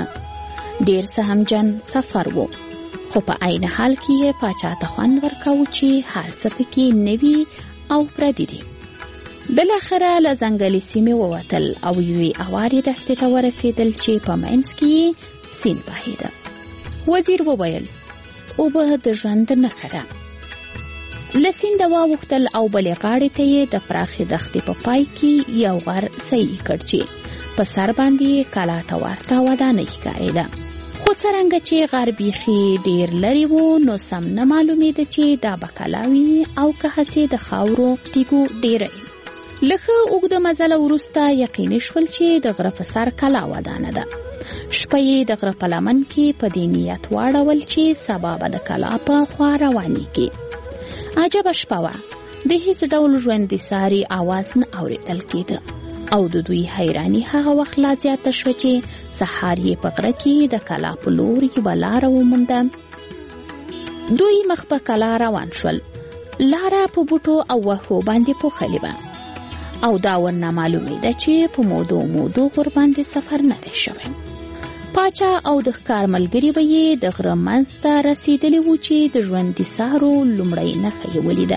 ډېر څه همجن سفر و خو په عین حال کې یې پاچا ته خوند ورکاوه چې هر څه پکې نوي او پردي دي. بالاخره له ځنګلي سیمې ووتل او یوې اوارې دښتې ته ورسېدل چې په منځ کې یې سیند بهېده. وزیر وویل اوبه د ژوند نښه ده. لسینده واوښتل او بلې غاړې ته یې د پراخې دښتې په پای کې یو غر صحیح کړ چې په سر باندې کلا ته ورته ودانۍ ښکارېده. خو څرنګه چې غر بیخي ډېر لرې و نو سم نه معلومېده چې دا به کلا وي او که هسې د خاورو تیږو ډېری. له ښه اوږده مزله وروسته یقیني شول چې د غره په سر کلا ودانه ده. شپه یې د غره په لمن کې په دې نیت واړول چې سبا به د کلا په خوا روانېږي. عجبه شپه وه. د هیڅ ډول ژوندي ساري آواز نه اورېدل کېده او د دوی حیراني هغه وخت لا زیاته شوه چې سهار یې په غره کې د کلا په لور یوه لاره ومونده. دوی مخ په کلا روان شول. لاره په بوټو او وښو باندې پوښلې وه او دا ورنه معلومېده چې په مودو مودو ورباندې سفر نه دی شوی. پاچا او د ښکار ملګري به یې د غره منځ ته رسېدلي وو چې د ژوندي سارو لومړۍ نښه یې ولیده.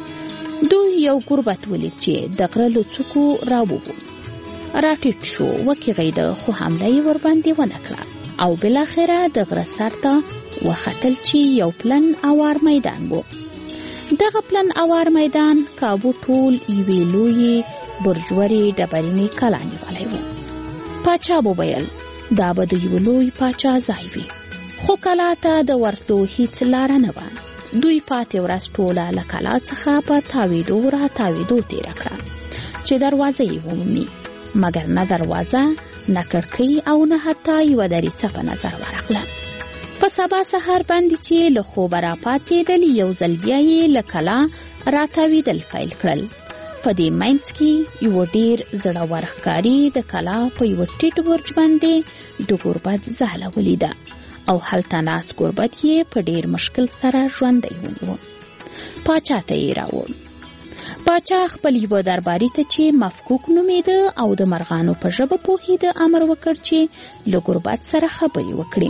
دوی یو ګوربت ولید چې د غره له څوکو راووت. راټیټ شو وکیغېده خو حمله یې ورباندې ونه کړه او بالاخره د غره سر ته وختل چې یو پلن اوار میدان و. دغه پلن اوار میدان کابو ټول یوې لویې برجورې ډبرینې کلا نیولی و. پاچا وویل دا به د یو لوی پاچا ځای وي. خو کلا ته د ورتلو هیڅ لاره نه وه. دوی پاتې ورځ ټوله له کلا څخه په تاویدو را تاویدو تېره کړه چې دروازه یې ومومي، مګر نه دروازه نه کړکۍ او نه حتی یوه دریڅه په نظر ورغله. په سبا سهار باندې چې له خوبه راپاڅېدل یو ځل بیا یې له کلا راتاویدل پیل کړل. په دې منځ کې یو ډېر زړور ښکاري د کلا په یو ټیټ برج باندې د ګوربت ځاله ولیده او هلته ناست ګوربت یې په ډېر مشکل سره ژوندی ونیو. پاچا ته یې راوړ. پاچا خپل یوه درباري ته چې مفکوک نومېده او د مرغانو په ژبه پوهېده امر وکړ چې له ګوربت سره خبرې وکړي.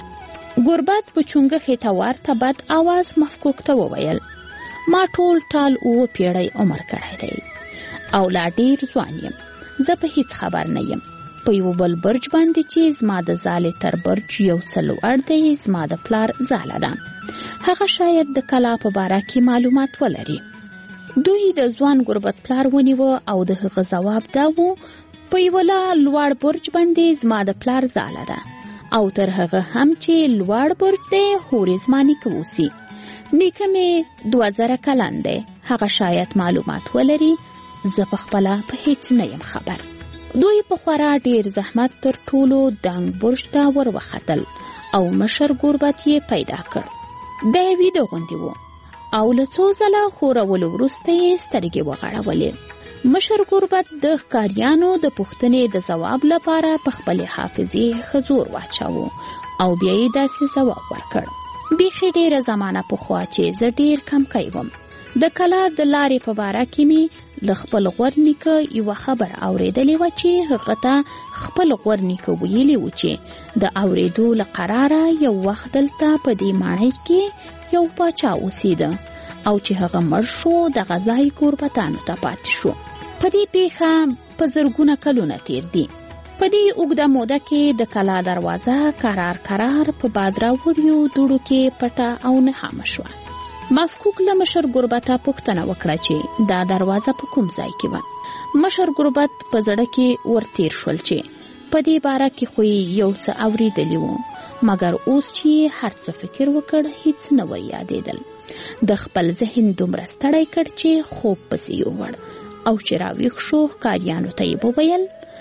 ګوربت په چونګښې ته ورته بد آواز مفکوک ته وویل ما ټول ټال اووه پیړۍ عمر کړی دی او لا ډېر ځوان یم. زه په هیڅ خبر نه یم. په یو بل برج باندې چې زما د ځالې تر برج یو څه لوړ دی زما د پلار ځاله ده. هغه شاید د کلا په باره کې معلومات ولري. دوی د ځوان ګوربت پلار ونیوه او د هغه ځواب دا و په یوه لا لوړ برج باندې زما د پلار ځاله ده او تر هغه هم چې لوړ برج دی هورې زما نیکه اوسي. نیکه مې دوه زره کلن دی. هغه شاید معلومات ولري. زه په خپله په هیڅ نه یم خبر. دوی په خورا ډېر زحمت تر ټولو دنګ برج ته ور وختل او مشر ګوربت یې پیدا کړ. دی ویده غوندې و او له څو ځله ښورولو وروسته یې سترګې وغړولې. مشر ګوربت د ښکاریانو د پوښتنې د ځواب لپاره په خپلې حافظې ښه زور واچاوه او بیا یې داسې ځواب ورکړ. بیخي ډېره زمانه پخوا چې زه ډېر کمکی وم. د کلا د لارې په باره کې مې له خپل غور نیکه یوه خبر اورېدلې وه چې هغه ته خپل غور نیکه ویلي و چې د اورېدو له قراره یو وخت دلته په دې ماڼۍ کې یو پاچا اوسېده او چې هغه مړ شو دغه ځای ګوربتانو ته پاتې شو. په دې پیښه په زرګونه کلونه تېر دي. په دې اوږده موده کې د کلا دروازه قرار قرار په باد راوړیو دوړو کې پټه او نهامه شوه. مفکوک له مشر ګوربته پوښتنه وکړه چې دا دروازه په کوم ځای کې وه. مشر ګوربت په زړه کې ورتیر شول چې په دې باره کې خو یو څه اورېدلي وو مګر اوس چې هر څه فکر وکړ هیڅ نه ور یادېدل. د خپل ذهن دومره ستړی کړ چې خوب پسې یووړ او چې راویښ شو ښکاریانو ته یې وویل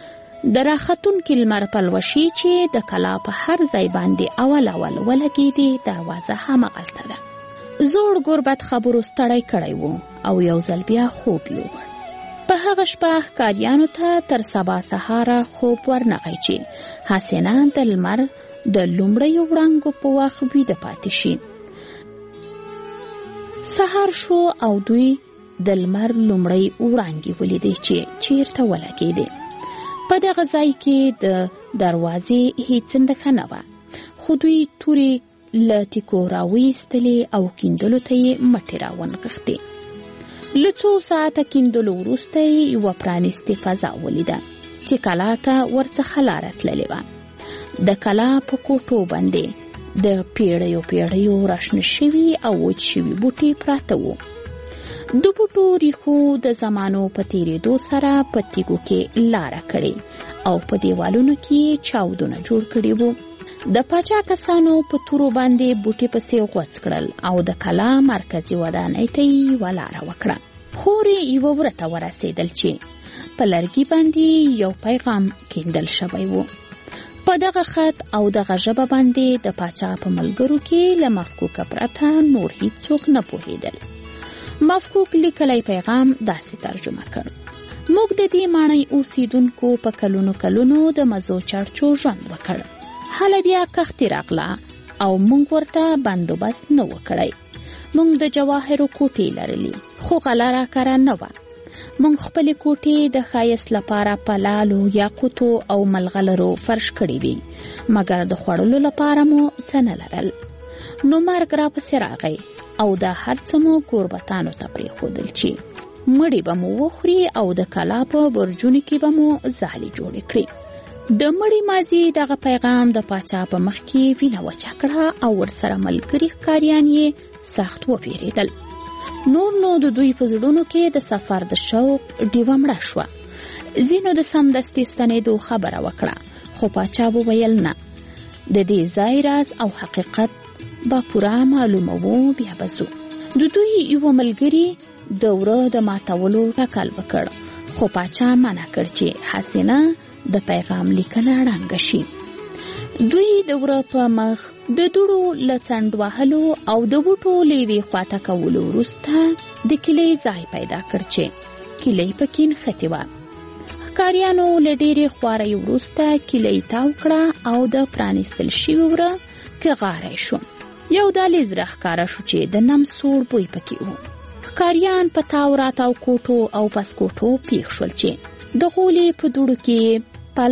د راختونکي لمر پلوشې چې د کلا په هر ځای باندې اول اول ولګېدې دروازه همغلته ده. زوړ ګوربت خبرو ستړی کړی و او یو ځل بیا خوب یووړ. په هغه شپه ښکاریانو ته تر سبا سهاره خوب ورنغی چې حسینه د لمر د لومړیو وړانګو په وخت ویده پاتې شي. سهار شو او دوی د لمر لومړی وړانګې ولیدې چې چیرته ولګېدې. په دغه ځای کې د دروازې هیڅ نښه نه وه خو دوی تورې له ټیکو راویستلې او کیندلو ته یې مټې راونغښتې. له څو ساعته کیندلو وروسته یې یوه پرانیستې فضا ولیده چې کلا ته ورڅخه لاره تللې وه. د کلا په کوټو باندې د پیړیو پیړیو راشنه شوي او وچ شوي بوټي پراته وو. د بوټو ریښو د زمانو په تیریدو سره په تیږو کې لاره کړې او په دیوالونو کې چاودونه جوړ کړي وو. د پاچا کسانو په تورو باندې بوټي پسې غوڅ کړل او د کلا مرکزي ودانۍ ته یې ولاره وکړه. خورې یوه وره ته ورسېدل چې په لرګي باندې یو پیغام کیندل شوی وو. په دغه خط او دغه ژبه باندې د پاچا په ملګرو کې له مفکوکه پرته نور هیڅوک نه پوهېدل. مفکوک لیکلی پیغام داسې ترجمه کړ: موږ د دې ماڼۍ اوسیدونکو په کلونو کلونو د مزو چړچو ژوند وکړ. هله بیا کښتې راغله او موږ ورته بندوبست نه و کړی. موږ د جواهرو کوټې لرلې خو غله راکاره نه وه. موږ خپلې کوټې د ښایست لپاره په لالو یاقوتو او ملغلرو فرش کړې وي، مګر د خوړلو لپاره مو څه نه لرل. نو مرګ راپسې راغی او دا هر څه مو کوربتانو ته پرېښودل چې مړی به مو وخوري او د کلا په برجونو کې به مو ځالې جوړې کړي. د مړی مازی دغه پیغام د پاچا په مخ کې وینه وچه کړه او ورسره ملګري ښکاریان یې سخت وویرېدل. نور نو د دوی په زړونو کې د سفر د شوق ډیوه مړه شوه. ځینو د سمدستي ستنېدو خبره وکړه، خو پاچا وویل نه، د دې ځای راز او حقیقت با پورا معلوموو، بیا به ځو. د دوی یو ملګري د وره د ماتولو ټکل وکړ، خو پاچا منع کړ چې حسینه د پیغام لیکنه ړنګه شي. دوی د وره په مخ د دوړو له څنډ وهلو او د بوټو له یوې خواته کولو وروسته د کیلې ځای پیدا کړ چې کیلې پکې نښتې وه. ښکاریانو له ډېرې خوارۍ وروسته کیلې تاو کړه او د پرانیستل شوي وره کې غاری شو. یو دهلیز راښکاره شو چې د نم سوړ بوی پکې وو. ښکاریان په تاو راتاو کوټو او پسکوټو پیښ شول چې د غولې په دوړو کې پل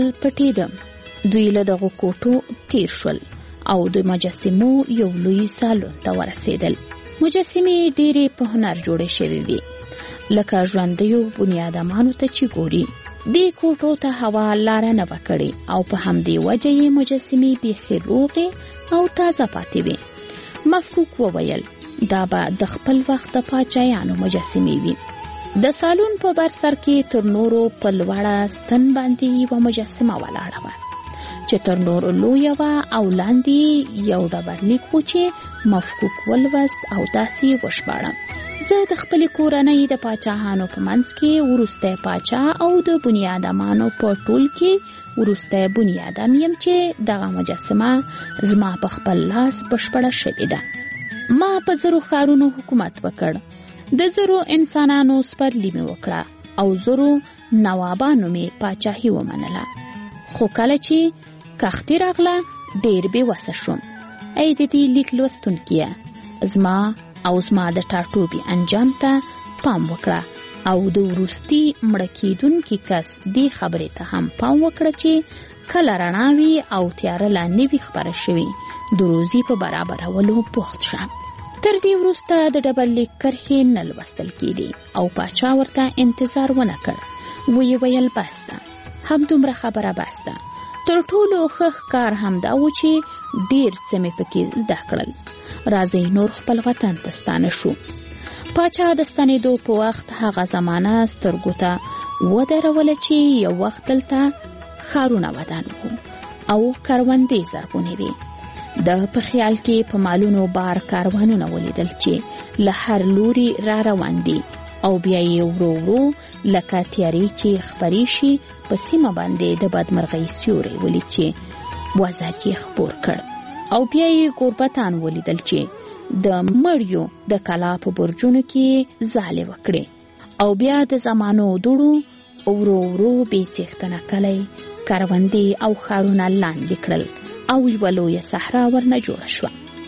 پټېده. دوی له دغو کوټو تیر شول او د مجسمو یو لوی سالون ته ورسېدل. مجسمې ډېرې په هنر جوړې شوې وې، لکه ژوندیو بنیادمانو ته چې ګوري. دې کوټو ته هوا لاره نه وه کړې او په همدې وجه یې مجسمې بیخي روغې او تازه پاتې وې. مفکوک وویل دا به د خپل وخت د پاچایانو مجسمې وي. د سالون په بر سر کې تر نورو په لوړه ستن باندې یوه مجسمه ولاړه وه چې تر نورو لویه وه او لاندې یو ډبرلیک و چې مفکوک ولوست او داسې وشباړه: زه د خپلې کورنۍ د پاچاهانو په منځ کې وروستی پاچا او د بنیادمانو په ټول کې وروستی بنیادم یم چې دغه مجسمه زما په خپل لاس بشپړه شوې ده. ما په زرو ښارونو حکومت وکړ، د زرو انسانانو سپرلي مې وکړه او زرو نوابانو مې پاچاهي ومنله. خو کله چې کښتې راغله ډېر بې وسه شوم. ای د دې لیک لوستونکیه، زما او زما د ټاټوبي انجام ته پام وکړه او د وروستي مړه کېدونکي کس دې خبرې ته هم پام وکړه چې کله رڼا وي او تیاره لا نه وي خپره شوي، د روزي په برابرولو بوخت شه. تر دې وروسته د ډبرلیک کرښې نه لوستل کېدې او پاچا ورته انتظار ونه کړ. ویې ویل بس ده، همدومره خبره بس ده. تر ټولو ښه ښکار همدا و چې ډېر څه مې پکې زده کړل. راځئ نور خپل وطن ته ستانه شو. پاچا د ستنېدو په وخت هغه زمانه سترګو ته ودروله چې یو وخت دلته ښارونه ودان وو او کروندې زرغونې وې. د په خیال کې په مالونو بار کاروانونه ولیدل چې له هر لوري را روان دي او بیا یې ورو ورو لکه تیارې چې خپرې شي په سیمه باندې د بدمرغۍ سیوری ولید چې وزر یې خپور کړ او بیا یې کوربتان ولیدل چې د مړیو د کلا په برجونو کې ځالې وکړې او بیا د زمانو دوړو ورو ورو بې څښتنه کلی کروندې او ښارونه لاندې کړل او یوه لویه صحرا ورنه جوړه شوه.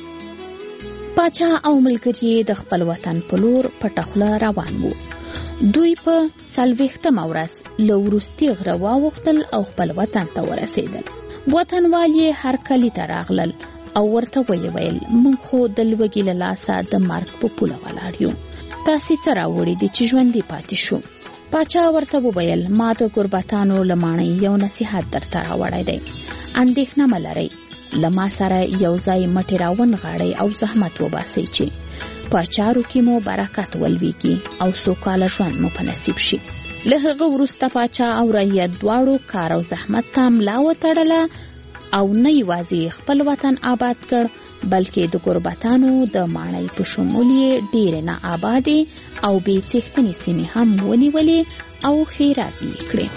پاچا او ملګري د خپل وطن په لور پټه خوله روان وو. دوی په څلوېښتمه ورځ له وروستي غره واوښتل او خپل وطن ته ورسېدل. وطنوال یې هر کلي ته راغلل او ورته ویې ویل موږ خو د لوږې له لاسه د مرګ په پوله ولاړ یو، تاسې څه راوړي دي چې ژوندي پاتې شو؟ پاچا ورته وویل ما د ګربتانو له ماڼۍ یو نصیحت درته راوړی دی، اندېښنه مه لرئ، له ما سره یو ځای مټې راونغاړئ او زحمت وباسئ چې په چارو کې مو برکت ولويږي او سوکاله ژوند مو په نصیب شي. له هغه وروسته پاچا او رعیت دواړو کار او زحمت ته ملا وتړله او نه یوازې خپل وطن آباد کړ بلکې د غربتانو د ماڼۍ په شمول یې ډېرې نا آبادې او بې څښتنې سیمې هم ونیولې او ښېرازي یې کړې.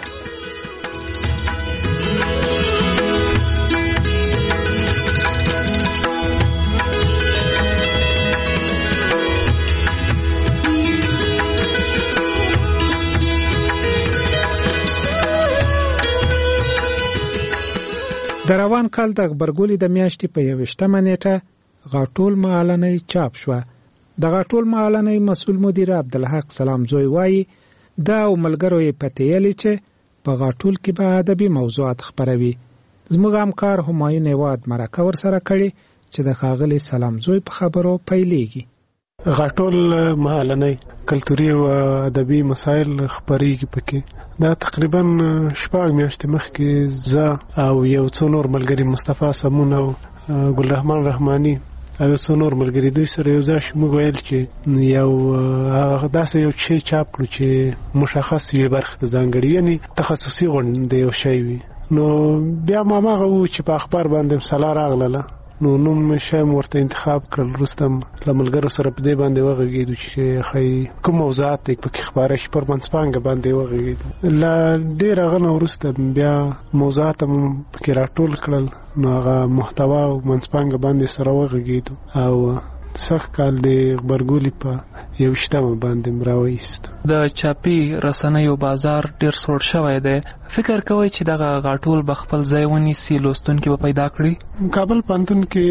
د روان کال د غبرګولي د میاشتې په یوویشتمه نیټه غاټول معلنۍ چاپ شوه. د غاټول معلنۍ مسؤل مدیر عبدالحق سلام زوی وایي دا او ملګرو یې پتیلې چې په غاټول کې به ادبي موضوعات خپروي. زموږ همکار همایون هیواد مرکه ورسره کړې چې د ښاغلي سلام زوی په خبرو پیلېږي. غاټول معلنۍ کلتوري او ادبي مسایل خپرېږي پکې. دا تقریبا شپږ میاشتې مخکې زه او یو څو نور ملګري مصطفی سمون او ګل رحمان رحماني او څو نور ملګري دوی سره یو ځای موږ ویل چې یو داسې یو شی چاپ کړو چې مشخص وي برخه ته ځانګړي یعنی تخصصي غونډه یو شی وي. نو بیا ما هغه و چې په اخبار باندې مسله راغله نو نوم شایم ورته انتخاب کړل. رستم له ملګرو سره په دې باندې وغږېدو چې خی کوم موضوعات پکې خبره شي پر منځپانګه باندې وغږېدو. له ډېر هغه نه وروسته بیا موضوعات هم پکې راټول کړل نو هغه محتوا او منځپانګه باندې سره وغږېدو او سخت کال د غبرګولي په یوویشتمه باندې راوایست. د چاپي رسنیو بازار ډیر سوړ شوی دی. فکر کوئ چې دغه غاټول به خپل ځای ونیسي لوستونکي به پیدا کړي؟ کابل پوهنتون کې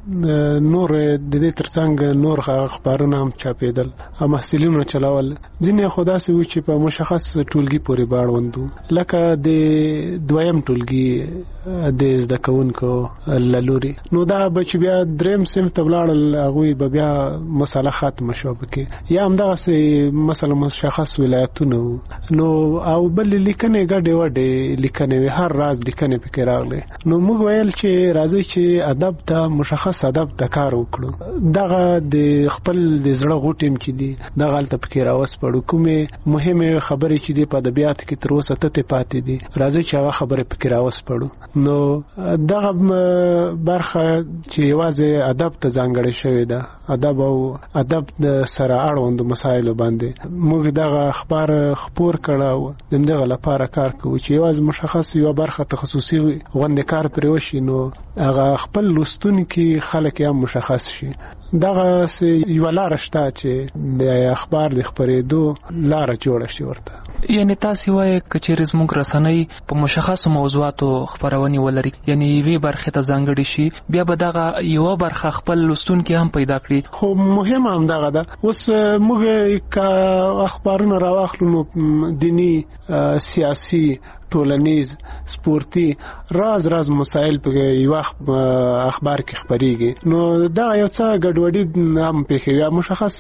نور د دې ترڅنګ نور خبرونه هم چاپېدل او محصلینو چلاول. ځینې خو داسې و چې په مشخص ټولګي پورې باړوندو لکه د دویم ټولګي د زده کوونکو له لوري. نو دا به چې بیا دریم صنف ته ولاړل هغوی به بیا مسله ختمه شوه پکې یا همدغسې مثلا مشخص ولایتونه وو. نو او بل لیکنې ګډې وډې لیکنې وې هر راز لیکنې پکې راغلې. نو موږ ویل چې راځئ چې ادب ته مشخص ادب ته کار وکړو. دغه د خپل د زړه غوټیم چې دي دغه هلته پکې راوسپړو. کومې مهمې خبرې چې دي په ادبیاتو کې تر اوسه تتې پاتې دي راځئ چې هغه خبرې پکې راوسپړو. نو دغه برخه چې یوازې ادب ته ځانګړې شوې ده ادب او ادب د سره اړوند مسایلو باندې موږ دغه اخبار خپور کړو. دغه لپاره کار کوو چې یوازې مشخص یو برخه تخصصي غونډه کار پرې وشي نو هغه خپل لوستونکي خلک هم مشخص شي. دغه یو لار شته چې د اخبار د خپرېدو لار جوړه شي ورته. یعنی تاسو وایي کچېرې زموږ رسنۍ په مشخصو موضوعاتو خبرونه ولري یعنی یوې برخې ته ځانګړې شي بیا به دغه یو برخه خپل لوستونکي هم پیدا کړي. خو مهمه هم دغه ده. اوس موږ که اخبارونه راواخلو نو دینی سیاسي ټولنیز سپورتي راز راز مسایل په یو اخبار کې خبريږي. نو دا یو څه ګډوډي هم پېښوي مشخص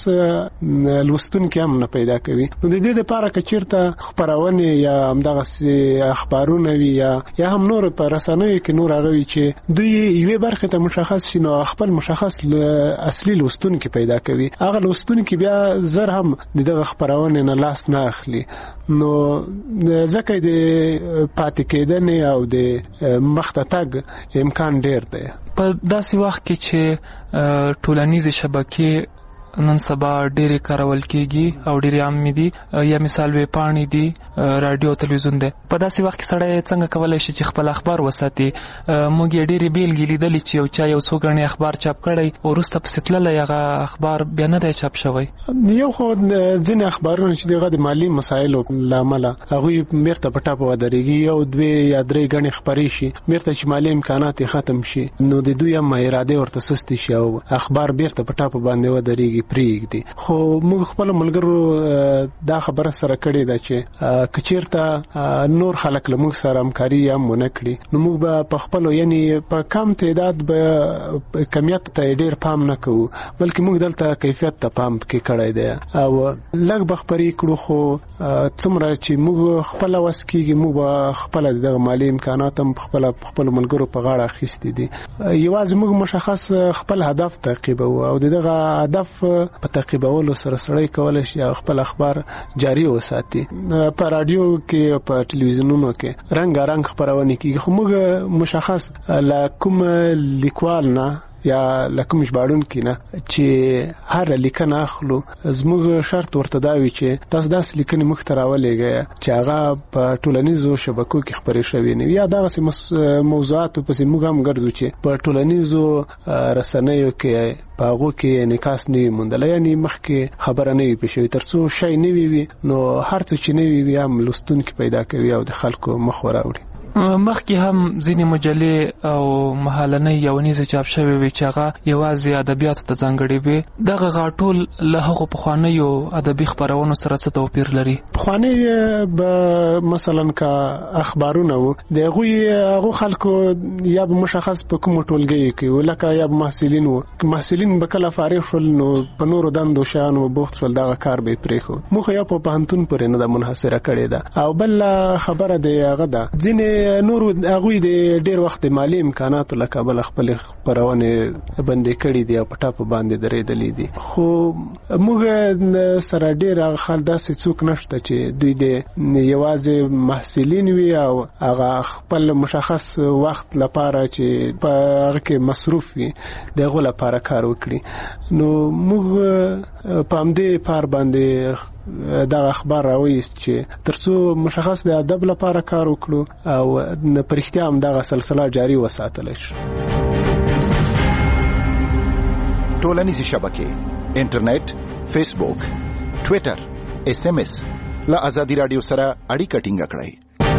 لوستونکي هم نه پیدا کوي. نو د دې لپاره که چیرته خبرونه یا همدغه اخبارونه وي یا یا هم نور په رسنیو کې نور هغه وي چې دوی یوې برخه ته مشخص شي نو خپل مشخص اصلي لوستونکي پیدا کوي. هغه لوستونکي بیا زر هم دغه خبرونه نه لاس نه اخلي. نو ځکه د پاتې کېدنې او د مخته تګ امکان ډیر دی. په داسې وخت کې چې ټولنیزې شبکې نن سبا ډېرې کارول کېږي او ډېرې عامې دي یا مثال وې پاڼې دي رادیو تلویزیون دی په داسې وخت کې سړی څنګه کولی شي چې خپل اخبار وساتي. موږ یې ډېرې بیلګې لیدلې چې یو چا یو څو ګڼې اخبار چاپ کړی وروسته پسې تللی هغه اخبار بیا نه دی چاپ شوی. یو خو ځینې اخبارونه چې دغه د مالي مسایلو له امله هغوی بېرته په ټاپه ودرېږي یو دوې یا درې ګڼې خپرې شي بېرته چې مالي امکانات یې ختم شي نو د دوی هم ارادې ورته سستې شي او اخبار بېرته په ټاپه باندې ودرېږي پرېږدي. خو موږ خپل ملګرو دا خبره سره کړې ده چې کچیرته نور خلک له موږ سره همکاري هم ونه کړي نو موږ به په خپلو یعنی په کم تعداد به کمیت ته ډېر پام نه کوو بلکې موږ دلته کیفیت ته پام کې کړی دی او لږ به خپرې کړو. خو څومره چې موږ خپل وس کېږي موږ به خپل دغه مالي امکانات هم خپل خپل ملګرو په غاړه اخیستي دي. یوازې موږ مشخص خپل هدف تعقیبوو او دغه هدف په تعقیبولو سره سړی کولای شي خپل اخبار جاری وساتي. په رادیو کې په ټلویزیونونو کې رنګارنګ خبرونه کیږي، خو موږ مشخص لا کوم لیکوال نه یا لکه مشباړون کینه چې هر لیکنه اخلو زموږ شرط ورته دا وی چې تاسو داس لیکنې مخ ته راولېږئ چې هغه په ټولنیزو شبکو کې خبرې شوي نه یا دغه موضوعات پسې موږ هم ګرځو چې په ټولنیزو رسنیو کې په هغو کې انعکاس نه وي موندلی، یعنې مخکې خبره نه وي پېښ شوې، تر څو شی نه وي نو هر څه چې نه وي هم لوستونکي پیدا کوي او د خلکو مخ وراوړي. مخکې هم ځینې مجلې او مهالنۍ یونیزې چاپ شوې وي چې هغه یوازې ادبیاتو ته ځانګړې وي. دغه غاټول له هغو پخوانیو ادبي خپرونو سره څه توپیر لري؟ پخواني به مثلا که اخبارونه وو د هغوی هغو خلکو یا به مشخص په کومو ټولګیو کې وو، لکه یا به محصلین وو، محصلین به کله فارغ شول نو په نورو دندو شیانو بوخت شول، دغه کار به یې پرېښود. موږ یا په پوهنتون پورې نه ده منحصره کړې ده. او بل خبره د هغه ده ځینې نور هغوی د ډیر وخت د مالی امکاناتو له کبله خپل خبرونه بندې کړي دي او په ټاپو باندې درېدلې دي، خو موږ سره ډیر خلک داسې څوک نشته چې دوی د یوازې محصلین وي او هغه خپل مشخص وخت لپاره چې په هغه کې مصروف وي دغه لپاره کار وکړي. نو موږ په همدې پار باندې دا اخبار راوېست چې ترڅو مشخص د ادب لپاره کار وکړو او په رښتیا هم دغه سلسله جاری وساتل شي. ټولنیزې شبکې انټرنیټ، فیسبوک، ټویټر، اس ام اس له ازادي رادیو سره اړیکه ټینګه کړئ.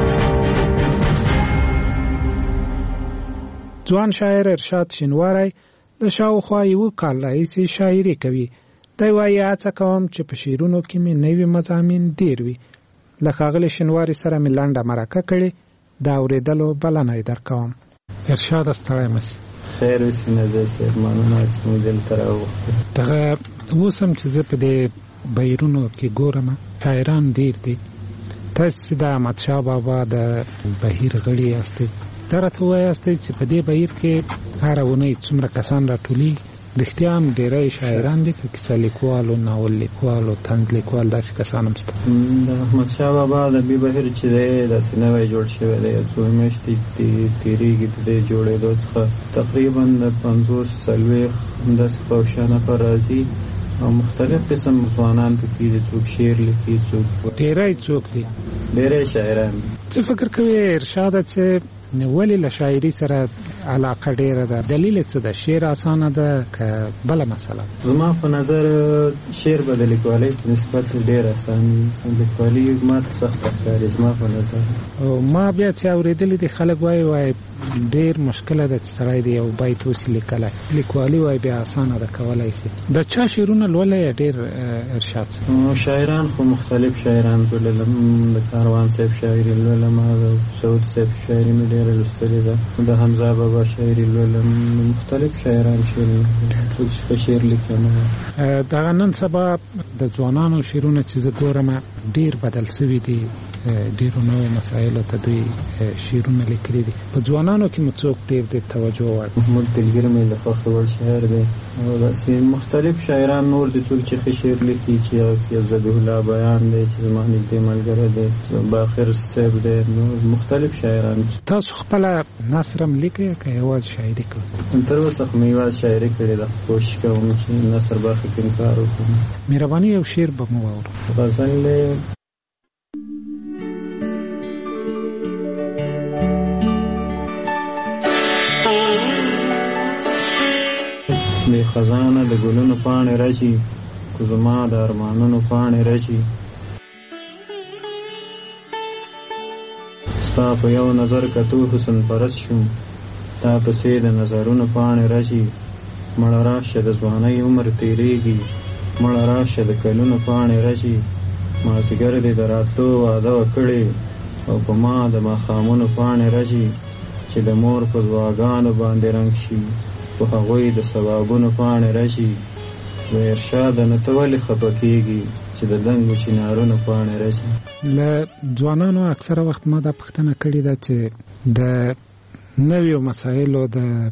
ځوان شاعر ارشاد شینواری د شاوخوا یو کال راهیسې شاعري کوي. دی وایي هڅه کوم چې په شعرونو کې مې نوي مضامین ډېر وي. له ښاغلي شینواري سره مې لنډه مرکه کړې، د اورېدلو بلنه یې درکوم. ارشاده ستړی مه سې. خیر اوسې نه زه صاحب مننه چې مو دلته راوغوښتل. دغه اوس هم چې زه په دې بهیرونو کې ګورم شاعران ډېر دي. تاسې د احمدشاه بابا د بهیر غړي یاستئ، دا راته ووایاستئ چې په دې بهیر کې هره اونۍ څومره کسان راټولېږي؟ رښتیا هم ډېری شاعران دي که کیسه لیکوال او ناول لیکوال او طنز لیکوال داسې کسان هم شته؟ د احمدشاه بابا ادبي بهیر چې دی داسې نوی جوړ شوی دی، څو میاشتې تېرېږي د دې جوړېدو څخه تقریبا د پنځوس څلوېښت داسې پوشانه پر راځي او مختلف قسم ځوانان پکې دي، څوک شعر لیکي، څوک ډېری څوک دي ډېری شاعران دي. څه فکر کوې ارشاده چې ولې له شاعري سره علاقه ډېره ده؟ دلیل څه ده؟ شعر اسانه ده که بله مسله؟ زما په نظر شعر به د لیکوالۍ په نسبت ډېر اسان وي، لیکوالي ما ته سخته ښکاري زما په نظر. ما بیا چې اورېدلي دي خلک وایي وایي ډېر مشکله ده چې سړی د یو بیت اوسي لیکلی، لیکوالي وایي بیا اسانه ده کولی شي. د چا شعرونه لولئ ډېر ارشاد صاحب؟ شاعران خو مختلف شاعران لولم، د کاروان صاحب شاعري لولم، د سعود صاحب شاعري مې ډېره لوستلې ده، د حمزه بابا شاعري لولم، مختلف شاعران شعر څوک شعر لیکي. دغه نن سبا د ځوانانو شعرونه چې زه ګورم ډېر بدل سوي دي، ډېرو نوو مسایلو ته دوی شعرونه لیکلي دي. په ځوانانو کې مو څوک ډېر د توجه وړ؟ محمود دلګر مې د خوښې وړ شاعر دی او داسې مختلف شاعران نور دي څوک چې ښه شعر لیکي، چې یو ذبیح الله بیان دی چې زما نږدې ملګری دی، باخر صاحب دی، نور مختلف شاعران. تاسو خپله نثر هم لیکئ که یوازې شاعري کوئ؟ تر اوسه خو مې یوازې شاعري کړې ده، کوشش کوم چې نثر برخه کې کار وکړم. مهرباني یو شعر به مو واورو. غزل دی. بې خزانه د ګلونو پاڼې راشي، کو زما د ارمانونو پاڼې راشي، ستا په یو نظر کتو حسن پرست شوم، تا پسې د نظرونو پاڼې راشي، مړه راشه د ځوانۍ عمر تېرېږي، مړه راشه د کلونو پاڼې راشي، مازدیګر دې د راتلو وعده وکړې او په ما د ماښامونو پاڼې راشي، چې د مور په دعاګانو باندې رنګ شي، په هغوی د ثوابونو پاڼې راشي. و ارشاده نه ته ولې خفه کېږي چې د دنګو چنارونو پاڼې راشي؟ له ځوانانو اکثره وخت ما دا پوښتنه کړې ده چې د نویو مسایلو د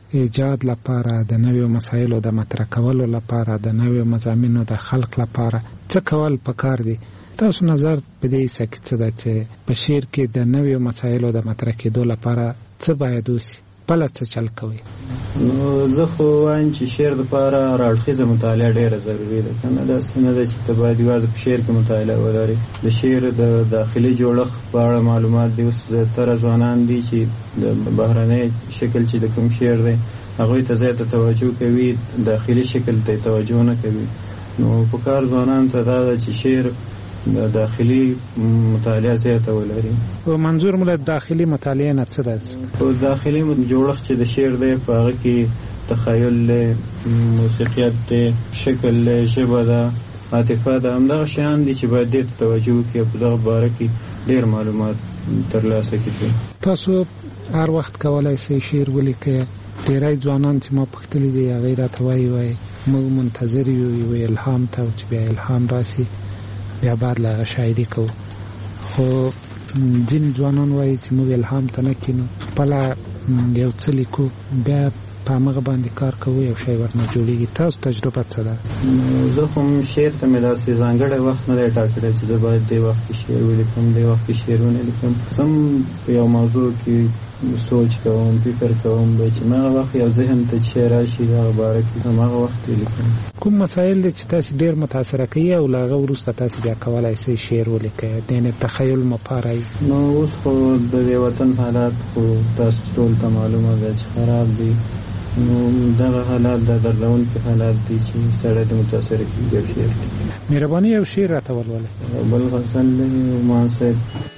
ایجاد لپاره د نویو مسایلو د مطرح کولو لپاره د نویو مضامینو د خلق لپاره څه کول پکار دي؟ تاسو نظر په دې څه کې څه ده چې په شعر کې د نویو مسایلو د مطرح کېدو لپاره څه باید وشي؟ بله څه چل کوي؟ نو زه خو وایم چې شعر دپاره راړخیزه مطالعه ډېره ضروري ده، که نه داسې نه ده چې ته باید یوازې په شعر کې مطالعه ولرې. د شعر د داخلي جوړښت په اړه معلومات دي. اوس زیاتره ځوانان دي چې د بهرنی شکل چې د کوم شعر دی هغوی ته زیاته توجه کوي، داخلي شکل ته توجه نه کوي. نو په کار ځوانانو ته دا ده چې شعر د داخلي مطالعه زیاته ولري. او منظور مو د داخلي مطالعه نه څه ده؟ په داخلي جوړښت چې د شعر دی په هغه کې تخیل دی، موسیقیت دی، شکل دی، ژبه ده، عاطفه ده، همدغه شیان دي چې باید دې ته توجه وکړي. په دغه باره کې ډېر معلومات ترلاسه کړي. تاسو هر وخت کولی شئ شعر ولیکئ؟ ډېری ځوانان چې ما پوښتلي دي هغوی راته وایي وایي موږ منتظر یو یو الهام ته، چې بیا الهام راسي بیا بعد له هغه شاعري کوو. خو ځینې ځوانان وایي چې موږ الهام ته نه کینو، خپله یو څه لیکو بیا په همغه باندې کار کوو، یو شی ورنه جوړېږي. تاسو تجربه څه ده؟ زه خو شعر ته مې داسې ځانګړی وخت نه دی ټاکلی چې زه باید دې وخت کې شعر ولیکم، دې وخت کې شعر ونه لیکم. زه هم په یو موضوع کې سوچ کوم، فکر کوم چې ما هغه وخت یو ذهن ته چې راشي هغه باره کې هماغه وخت لیکم. کوم مسایل دي چې تاسو ډېر متاثره کوي او له هغه وروسته تاسو بیا کولی شئ شعر ولیکئ؟ دینې تخیل مو پاروي؟ نو اوس خو د دې وطن حالات خو تاسو ټول ته معلومه ده چې خراب دي. نو دغه حالات د دردونکي حالات دي چې سړی د متاثره کېږي او شعر. مهرباني یو شعر راته ولولئ. بل غزل دی عمان صاحب: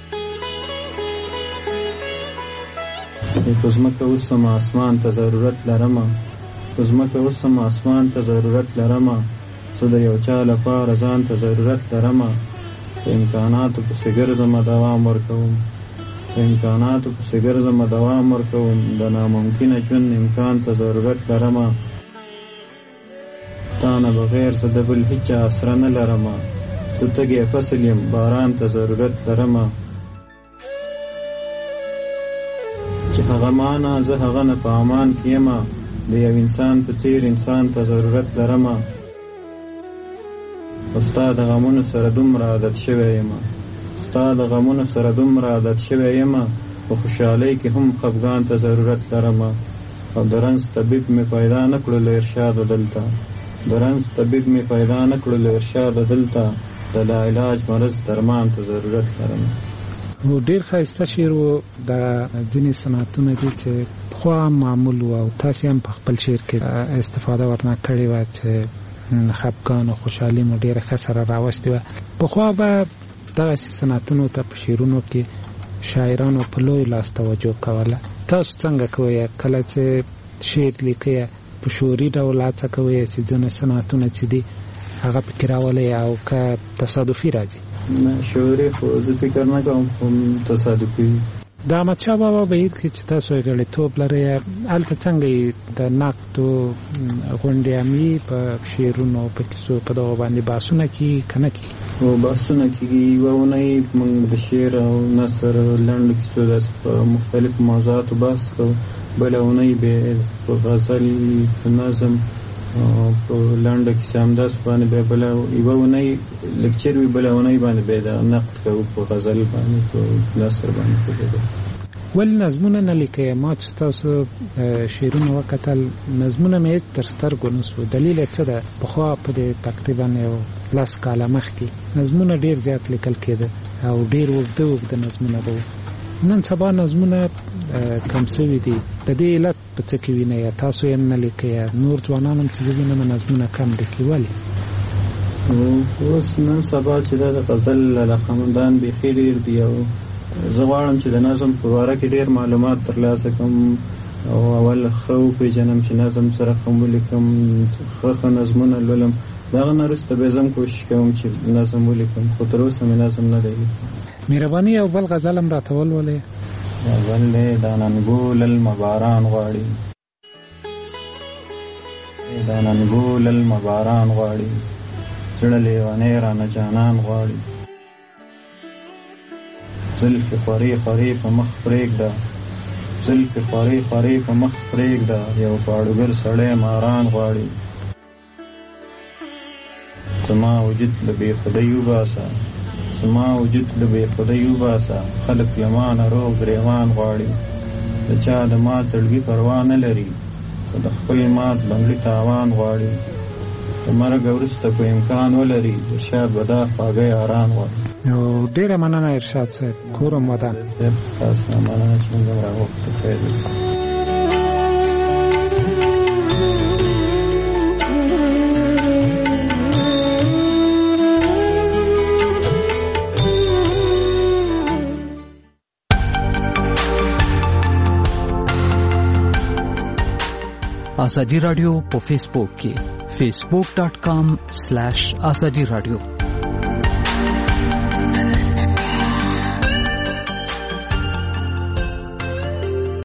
په ځمکه اوسم اسمان ته ضرورت لرمه، په ځمکه اوسم اسمان ته ضرورت لرمه، زه د یو چا لپاره ځان ته ضرورت لرمه، په امکاناتو پسې ګرځمه دوام ورکوم، په امکاناتو پسې ګرځمه دوام ورکوم، د ناممکنه ژوند امکان ته ضرورت لرمه، تا نه بغیر زه د بل هیچا اسره نه لرمه، زه تږی فصل یم باران ته ضرورت لرمه، چې هغه مانا زه هغه نه په امان کې یمه، د یو انسان په څیر انسان ته ضرورت لرمه، او ستا د غمونو سره دومره عادت شوی یمه، ستا د غمونو سره دومره عادت شوی یمه، په خوشحالۍ کې هم خفګان ته ضرورت لرمه، او د رنځ طبیب مې پیدا نه کړو له ارشاده دلته، د رنځ طبیب مې پیدا نه کړو له ارشاده دلته، د لاعلاج مرض درمان ته ضرورت لرمه. و ډیر ښایسته شعر و. د ځینې صنعتونه دي چې پخوا معمول و او تاسې هم په خپل شعر کې استفاده ورنه کړې وه چې خفګان او خوشحالي مو ډېره ښه سره راوستې وه. پخوا به دغسې صنعتونو ته په شعرونو کې شاعرانو په لوی لاس توجه کوله. تاسو څنګه کوئ کله چې شعر لیکئ؟ په شعوري ډول هڅه کوئ چې ځینې صنعتونه چې دي هغه پکې راولئ او که تصادفي راځي؟ نه، شعوري خو زه فکر نه کوم، خو تصادفي. د احمدشاه بابا بهیر کې چې تاسو یې غړیتوب لرئ، هلته څنګه د نقدو غونډې عامې په شعرونو په کیسو په دغو باندې بحثونه کېږي که نه کېږي؟ هو بحثونه کېږي. یوه اونۍ موږ د شعر او نثر لنډو کیسو داسې په مختلفو موضوعاتو بحث کوو، بله اونۍ بیا په غزل، په نظم، په لنډه کیسه همداسې باندې بیا بله یوه اونۍ لیکچر وي، بله اونۍ باندې بیا د نقد کوو په غزل باندې، په نثر باندې. ولې نظمونه نه لیکئ؟ ما چې ستاسو شعرونه وکتل نظمونه مې هېڅ تر سترګو نه سو. دلیل یې څه ده؟ پخوا په دې تقریبا یو لس کاله مخکې نظمونه ډېر زیات لیکل کېده او ډېر اوږده اوږده نظمونه به وو. نن سبا نظمونه کم سوي دي. د دې علت په څه کې وینئ؟ یا تاسو یې نه لیکئ یا نور ځوانان هم چې زه وینم نظمونه کم لیکي؟ ولې؟ اوس نن سبا چې دا د غزل علاقمندان بیخي ډېر دي، او زه غواړم چې د نظم په باره کې ډېر معلومات ترلاسه کړم، او اول ښه وپېژنم چې نظم سره کوم ولیکم، ښه ښه نظمونه لولم، د هغه نه وروسته بیا زه هم کوشش کوم چې نظم ولیکم، خو تر اوسه مې نظم نه دی لیکلی. مهرباني یو بل غزل هم راته ولولئ. غزل دی: دا ننګول المباران غواړي، دا ننګول المباران غواړي، زړه لیونی رانه جانان غواړي، زلفې خورې خورې په مخ پرېږده، زلفې خورې خورې په مخ پرېږده یو پاړوګر سړی ماران غواړي زما وجود له بې خودۍ وباسه زما وجود له بې خودۍ وباسه خلک له مانه روغ ګرېوان غواړي د چا د مات زړګي پروا نه لري خو د خپل مات بنګړي تاوان غواړي د مرګ وروسته په امکان ولري ارشاد به دا خواږه یاران غواړي. نو ډېره مننه ارشاد صاحب، کور هم ودان. تاسو نه مننه چې موږ راوخته خیر وشي. آزادی رادیو په فیسبوک کې facebook dot com slash azadi radio